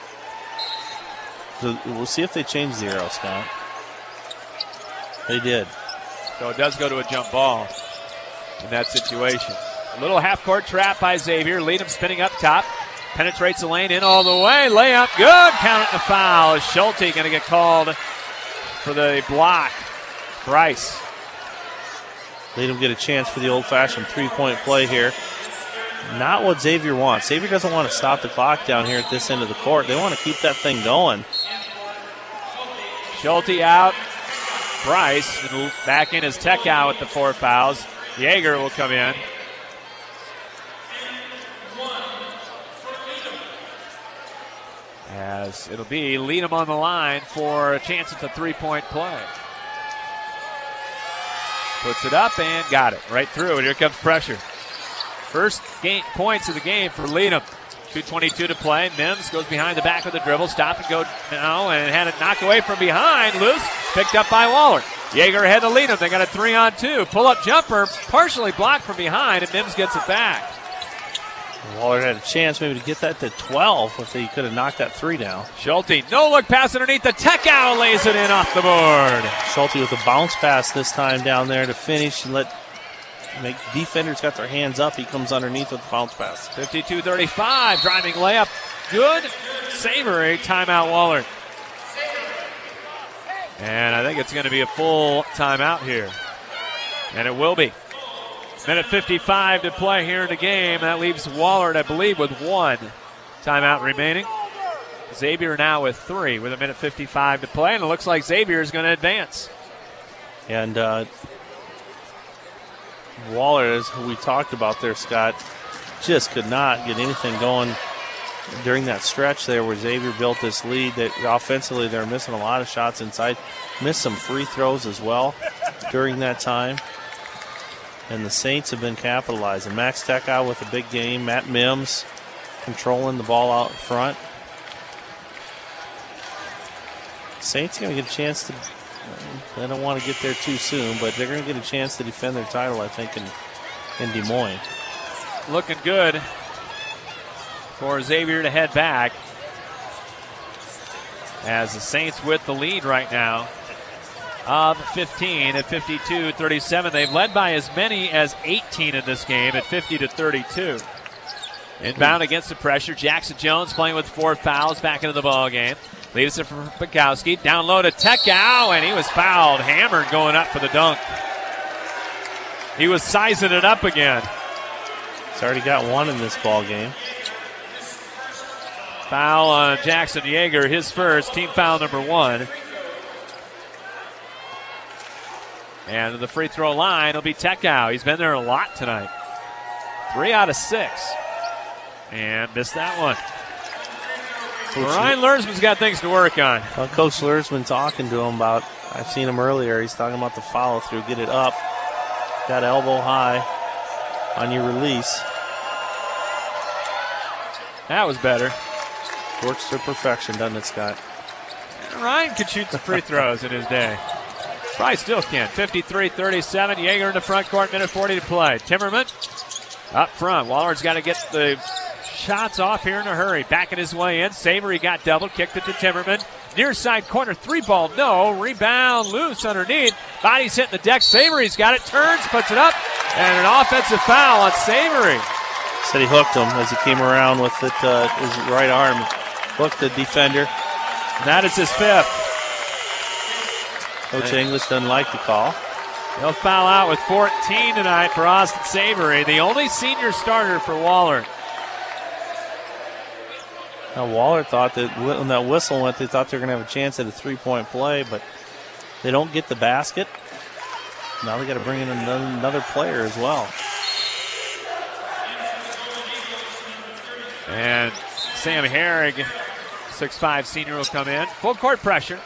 So we'll see if they change the arrow, Scott. They did. So it does go to a jump ball in that situation. A little half-court trap by Xavier. Leadham spinning up top. Penetrates the lane in all the way. Layup. Good. Count it the foul. Schulte going to get called for the block. Bryce. Leadham get a chance for the old-fashioned three-point play here. Not what Xavier wants. Xavier doesn't want to stop the clock down here at this end of the court. They want to keep that thing going. Schulte out. Bryce back in as Tech out with the four fouls. Yeager will come in. As it'll be Leadham on the line for a chance at the three-point play. Puts it up and got it right through, and here comes pressure. First game, points of the game for Leadham. two twenty-two to play. Mims goes behind the back with the dribble. Stop and go now, and had it knocked away from behind. Loose, picked up by Wahlert. Yeager ahead to Leadham. They got a three on two. Pull-up jumper, partially blocked from behind, and Mims gets it back. Wahlert had a chance maybe to get that to twelve if he could have knocked that three down. Schulte, no-look pass underneath the Tech out, lays it in off the board. Schulte with a bounce pass this time down there to finish and let make defenders got their hands up. He comes underneath with the bounce pass. fifty-two thirty-five, driving layup. Good. Savory, timeout Wahlert. And I think it's going to be a full timeout here. And it will be. Minute fifty-five to play here in the game. That leaves Wahlert, I believe, with one timeout remaining. Xavier now with three with a minute fifty-five to play, and it looks like Xavier is going to advance. And uh, Wahlert, as we talked about there, Scott, just could not get anything going during that stretch there where Xavier built this lead. That offensively, they're missing a lot of shots inside. Missed some free throws as well during that time. And the Saints have been capitalizing. Max Teckow with a big game. Matt Mims controlling the ball out front. Saints are going to get a chance to, they don't want to get there too soon, but they're going to get a chance to defend their title, I think, in, in Des Moines. Looking good for Xavier to head back. As the Saints with the lead right now of fifteen at fifty-two thirty-seven. They've led by as many as eighteen in this game at fifty to thirty-two. Inbound against the pressure. Jackson Jones playing with four fouls back into the ball game. Leaves it for Bukowski. Down low to Teckow, and he was fouled. Hammered going up for the dunk. He was sizing it up again. He's already got one in this ball game. Foul on Jackson Yeager, his first, team foul number one. And the free throw line will be Tekau. He's been there a lot tonight. Three out of six. And missed that one. Coach Ryan Lursman's got things to work on. Well, Coach Lursman talking to him about, I've seen him earlier, he's talking about the follow through, get it up, got elbow high on your release. That was better. Works to perfection, doesn't it, Scott? Ryan could shoot some free throws in his day. Probably still can. fifty-three thirty-seven. Yeager in the front court, minute forty to play. Timmerman up front. Waller's got to get the shots off here in a hurry. Backing his way in. Savory got doubled, kicked it to Timmerman. Near side corner, three ball, no. Rebound loose underneath. Body's hitting the deck. Savory's got it, turns, puts it up, and an offensive foul on Savory. Said he hooked him as he came around with it, uh, his right arm. Hooked the defender. And that is his fifth. Coach English doesn't like the call. He'll foul out with fourteen tonight for Austin Savory, the only senior starter for Waller. Now Waller thought that when that whistle went, they thought they were going to have a chance at a three-point play, but they don't get the basket. Now they got to bring in another, another player as well. And Sam Herrig, six five senior, will come in. Full court pressure.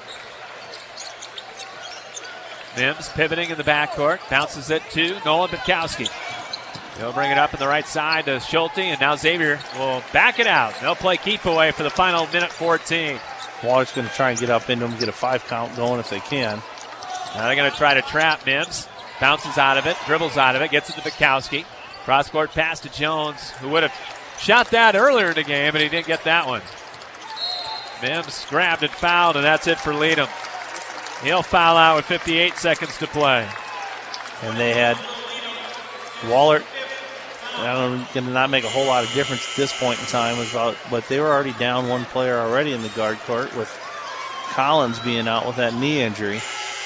Mims pivoting in the backcourt. Bounces it to Nolan Bukowski. He'll bring it up in the right side to Schulte, and now Xavier will back it out. They'll play keep away for the final minute fourteen. Waller's going to try and get up into him, get a five count going if they can. Now they're going to try to trap Mims. Bounces out of it, dribbles out of it, gets it to Bukowski. Cross-court pass to Jones, who would have shot that earlier in the game, but he didn't get that one. Mims grabbed and fouled, and that's it for Leadham. He'll foul out with fifty-eight seconds to play. And they had Waller, I don't know, going to not make a whole lot of difference at this point in time, about, but they were already down one player already in the guard court with Collins being out with that knee injury.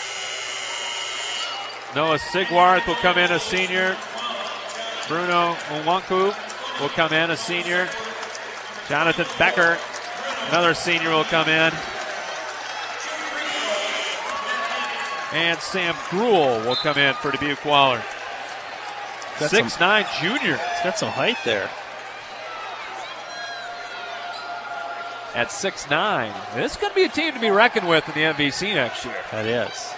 Noah Sigwarth will come in, a senior. Bruno Nwanku will come in, a senior. Jonathan Becker, another senior, will come in. And Sam Gruel will come in for Dubuque Waller. six nine junior. He's got some height there. At six nine. This is going to be a team to be reckoned with in the M V C next year. That is.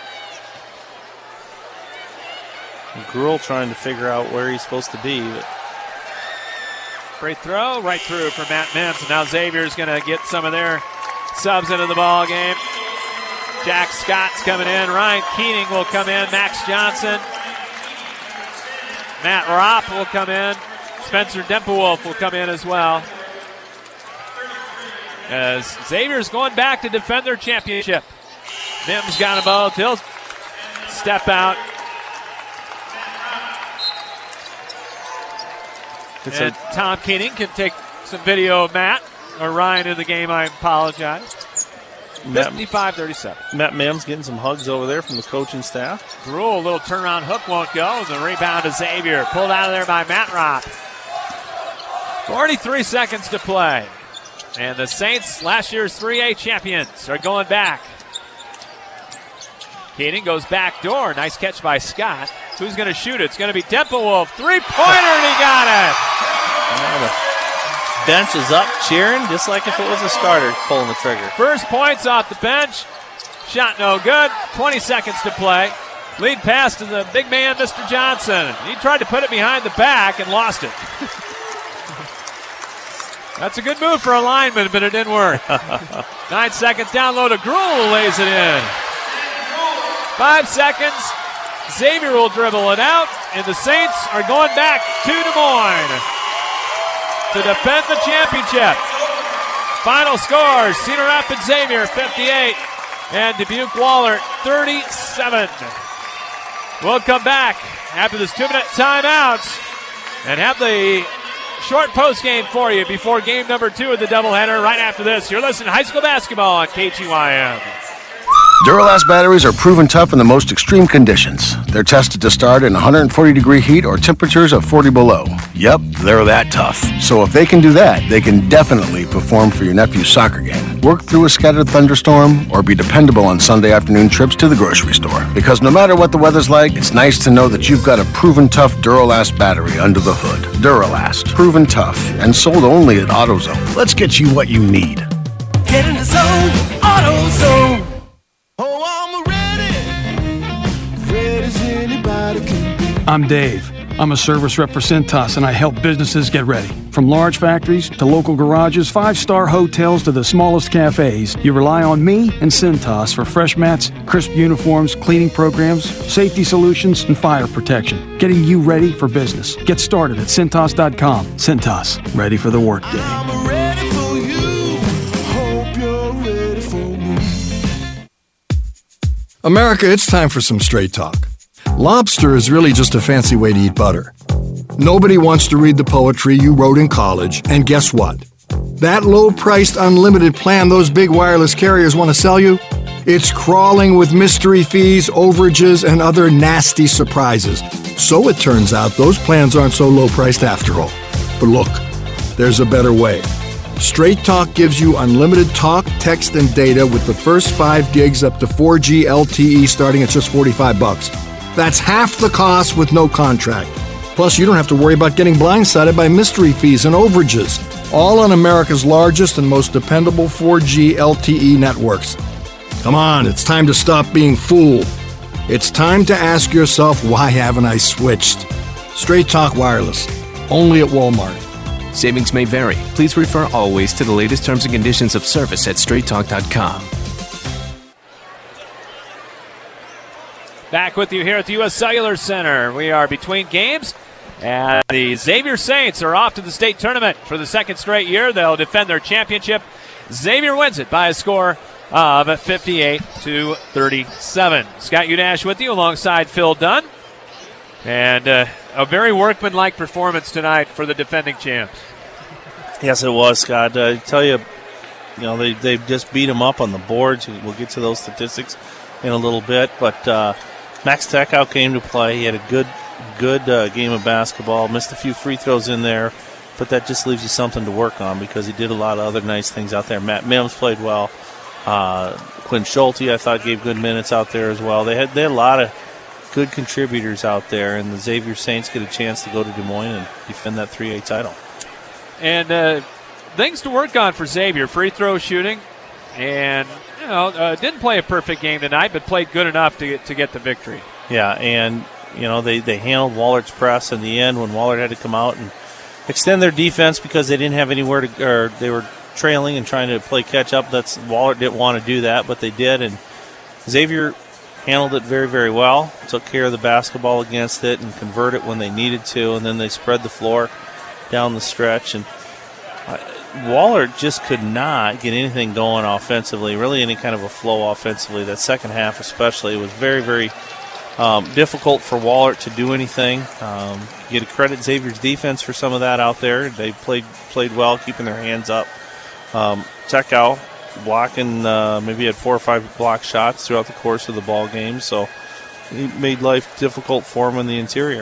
Gruel trying to figure out where he's supposed to be. But free throw right through for Matt Mims. And now Xavier's going to get some of their subs into the ball game. Jack Scott's coming in. Ryan Keating will come in. Max Johnson. Matt Ropp will come in. Spencer Dempewolf will come in as well. As Xavier's going back to defend their championship. Mims got them both. He'll step out. And Tom Keating can take some video of Matt or Ryan in the game. I apologize. fifty-five thirty-seven. Matt Mims getting some hugs over there from the coaching staff. Gruel, a little turnaround hook won't go. And the rebound to Xavier. Pulled out of there by Matt Ropp. forty-three seconds to play. And the Saints, last year's three A champions, are going back. Keating goes back door. Nice catch by Scott. Who's going to shoot it? It's going to be Dempewolf. Three-pointer, and he got it. Now the bench is up cheering just like if it was a starter pulling the trigger. First points off the bench. Shot no good. twenty seconds to play. Lead pass to the big man, Mister Johnson. He tried to put it behind the back and lost it. That's a good move for a lineman, but it didn't work. Nine seconds down low to Gruel, lays it in. Five seconds. Xavier will dribble it out, and the Saints are going back to Des Moines to defend the championship. Final score, Cedar Rapids Xavier fifty-eight and Dubuque Waller thirty-seven. We'll come back after this two-minute timeout and have the short post game for you before game number two of the doubleheader right after this. You're listening to high school basketball on K G Y M. Duralast batteries are proven tough in the most extreme conditions. They're tested to start in one hundred forty degree heat or temperatures of forty below. Yep, they're that tough. So if they can do that, they can definitely perform for your nephew's soccer game, work through a scattered thunderstorm, or be dependable on Sunday afternoon trips to the grocery store. Because no matter what the weather's like, it's nice to know that you've got a proven tough Duralast battery under the hood. Duralast, proven tough, and sold only at AutoZone. Let's get you what you need. Get in the zone, AutoZone. Oh, I'm ready. Ready as anybody can be. I'm Dave. I'm a service rep for Cintas, and I help businesses get ready. From large factories to local garages, five-star hotels to the smallest cafes, you rely on me and Cintas for fresh mats, crisp uniforms, cleaning programs, safety solutions, and fire protection. Getting you ready for business. Get started at Cintas dot com. Cintas, ready for the workday. I'm ready for you. Hope you're ready for me. America, it's time for some straight talk. Lobster is really just a fancy way to eat butter. Nobody wants to read the poetry you wrote in college, and guess what? That low-priced unlimited plan those big wireless carriers want to sell you? It's crawling with mystery fees, overages, and other nasty surprises. So it turns out those plans aren't so low-priced after all. But look, there's a better way. Straight Talk gives you unlimited talk, text, and data with the first five gigs up to four G L T E starting at just forty-five bucks. That's half the cost with no contract. Plus, you don't have to worry about getting blindsided by mystery fees and overages. All on America's largest and most dependable four G L T E networks. Come on, it's time to stop being fooled. It's time to ask yourself, why haven't I switched? Straight Talk Wireless, only at Walmart. Savings may vary. Please refer always to the latest terms and conditions of service at straight talk dot com. Back with you here at the U S Cellular Center. We are between games, and the Xavier Saints are off to the state tournament for the second straight year. They'll defend their championship. Xavier wins it by a score of fifty-eight to thirty-seven. Scott Udash with you alongside Phil Dunn. And uh, a very workmanlike performance tonight for the defending champs. Yes, it was, Scott. Uh, I tell you, you know, they, they just beat them up on the boards. We'll get to those statistics in a little bit. But uh, Max Techow came to play. He had a good good uh, game of basketball. Missed a few free throws in there. But that just leaves you something to work on because he did a lot of other nice things out there. Matt Mims played well. Uh, Quinn Schulte, I thought, gave good minutes out there as well. They had, they had a lot of good contributors out there, and the Xavier Saints get a chance to go to Des Moines and defend that three A title. And uh, things to work on for Xavier. Free throw shooting. And, you know, uh, didn't play a perfect game tonight, but played good enough to get, to get the victory. Yeah, and, you know, they, they handled Wallert's press in the end when Wallert had to come out and extend their defense because they didn't have anywhere to, or they were trailing and trying to play catch up. That's Wallert didn't want to do that, but they did, and Xavier handled it very, very well, took care of the basketball against it and converted when they needed to, and then they spread the floor down the stretch. And uh, Wallert just could not get anything going offensively, really any kind of a flow offensively. That second half especially was very, very um, difficult for Wallert to do anything. Um, you get to credit Xavier's defense for some of that out there. They played played well, keeping their hands up. Um, Techow blocking, uh, maybe had four or five block shots throughout the course of the ball game, so he made life difficult for him in the interior.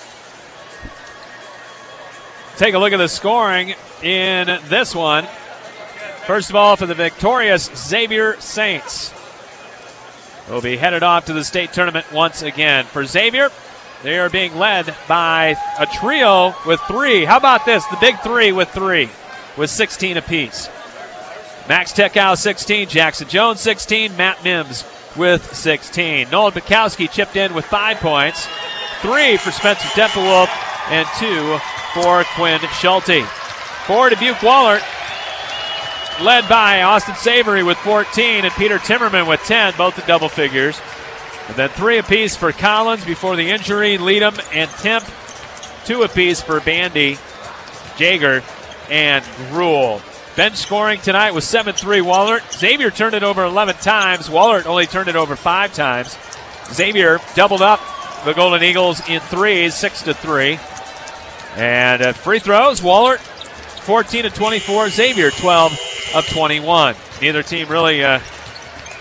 Take a look at the scoring in this one. First of all, for the victorious Xavier Saints, will be headed off to the state tournament once again. For Xavier, they are being led by a trio with three. How about this? The big three with three, with sixteen apiece. Max Techow, sixteen. Jackson Jones, sixteen. Matt Mims with sixteen. Nolan Bukowski chipped in with five points. Three for Spencer Tempelwolf and two for Quinn Schulte. For Dubuque Wahlert, led by Austin Savory with fourteen and Peter Timmerman with ten, both at double figures. And then three apiece for Collins before the injury, Leadham and Temp. Two apiece for Bandy, Jager, and Gruhl. Bench scoring tonight was seven three Wahlert. Xavier turned it over eleven times. Wahlert only turned it over five times. Xavier doubled up the Golden Eagles in threes, six to three. And at free throws, Wahlert fourteen of twenty-four. Xavier twelve of twenty-one. Neither team really uh,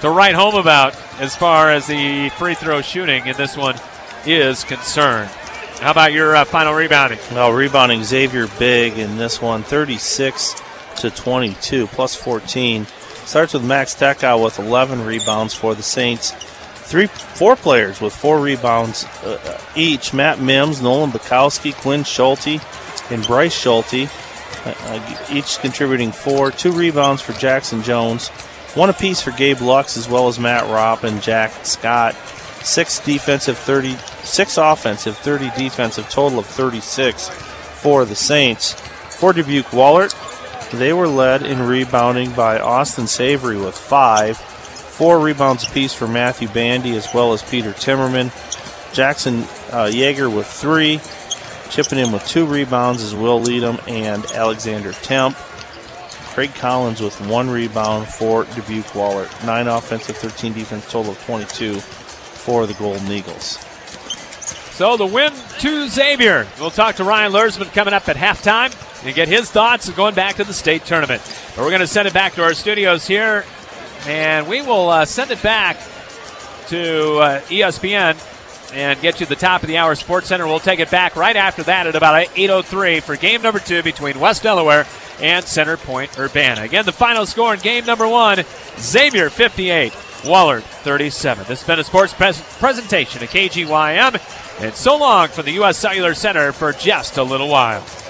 to write home about as far as the free throw shooting in this one is concerned. How about your uh, final rebounding? Well, rebounding Xavier big in this one, thirty-six to twenty-two, plus fourteen. Starts with Max Teckow with eleven rebounds for the Saints. Three, four players with four rebounds uh, each. Matt Mims, Nolan Bukowski, Quinn Schulte, and Bryce Schulte, uh, each contributing four. Two rebounds for Jackson Jones. One apiece for Gabe Lux, as well as Matt Ropp and Jack Scott. Six defensive, thirty, six offensive, thirty defensive, total of thirty-six for the Saints. For Dubuque Wahlert, they were led in rebounding by Austin Savory with five. Four rebounds apiece for Matthew Bandy, as well as Peter Timmerman. Jackson uh, Yeager with three. Chipping in with two rebounds is Will Leadham and Alexander Temp. Craig Collins with one rebound for Dubuque Wahlert. Nine offensive, thirteen defense, total of twenty-two for the Golden Eagles. So the win to Xavier. We'll talk to Ryan Lursman coming up at halftime and get his thoughts of going back to the state tournament. But we're going to send it back to our studios here, and we will uh, send it back to uh, E S P N and get you the top of the hour Sports Center. We'll take it back right after that at about eight oh three for game number two between West Delaware and Center Point Urbana. Again, the final score in game number one, Xavier fifty-eight, Wahlert thirty-seven. This has been a sports pres- presentation at K G Y M, and so long from the U S Cellular Center for just a little while.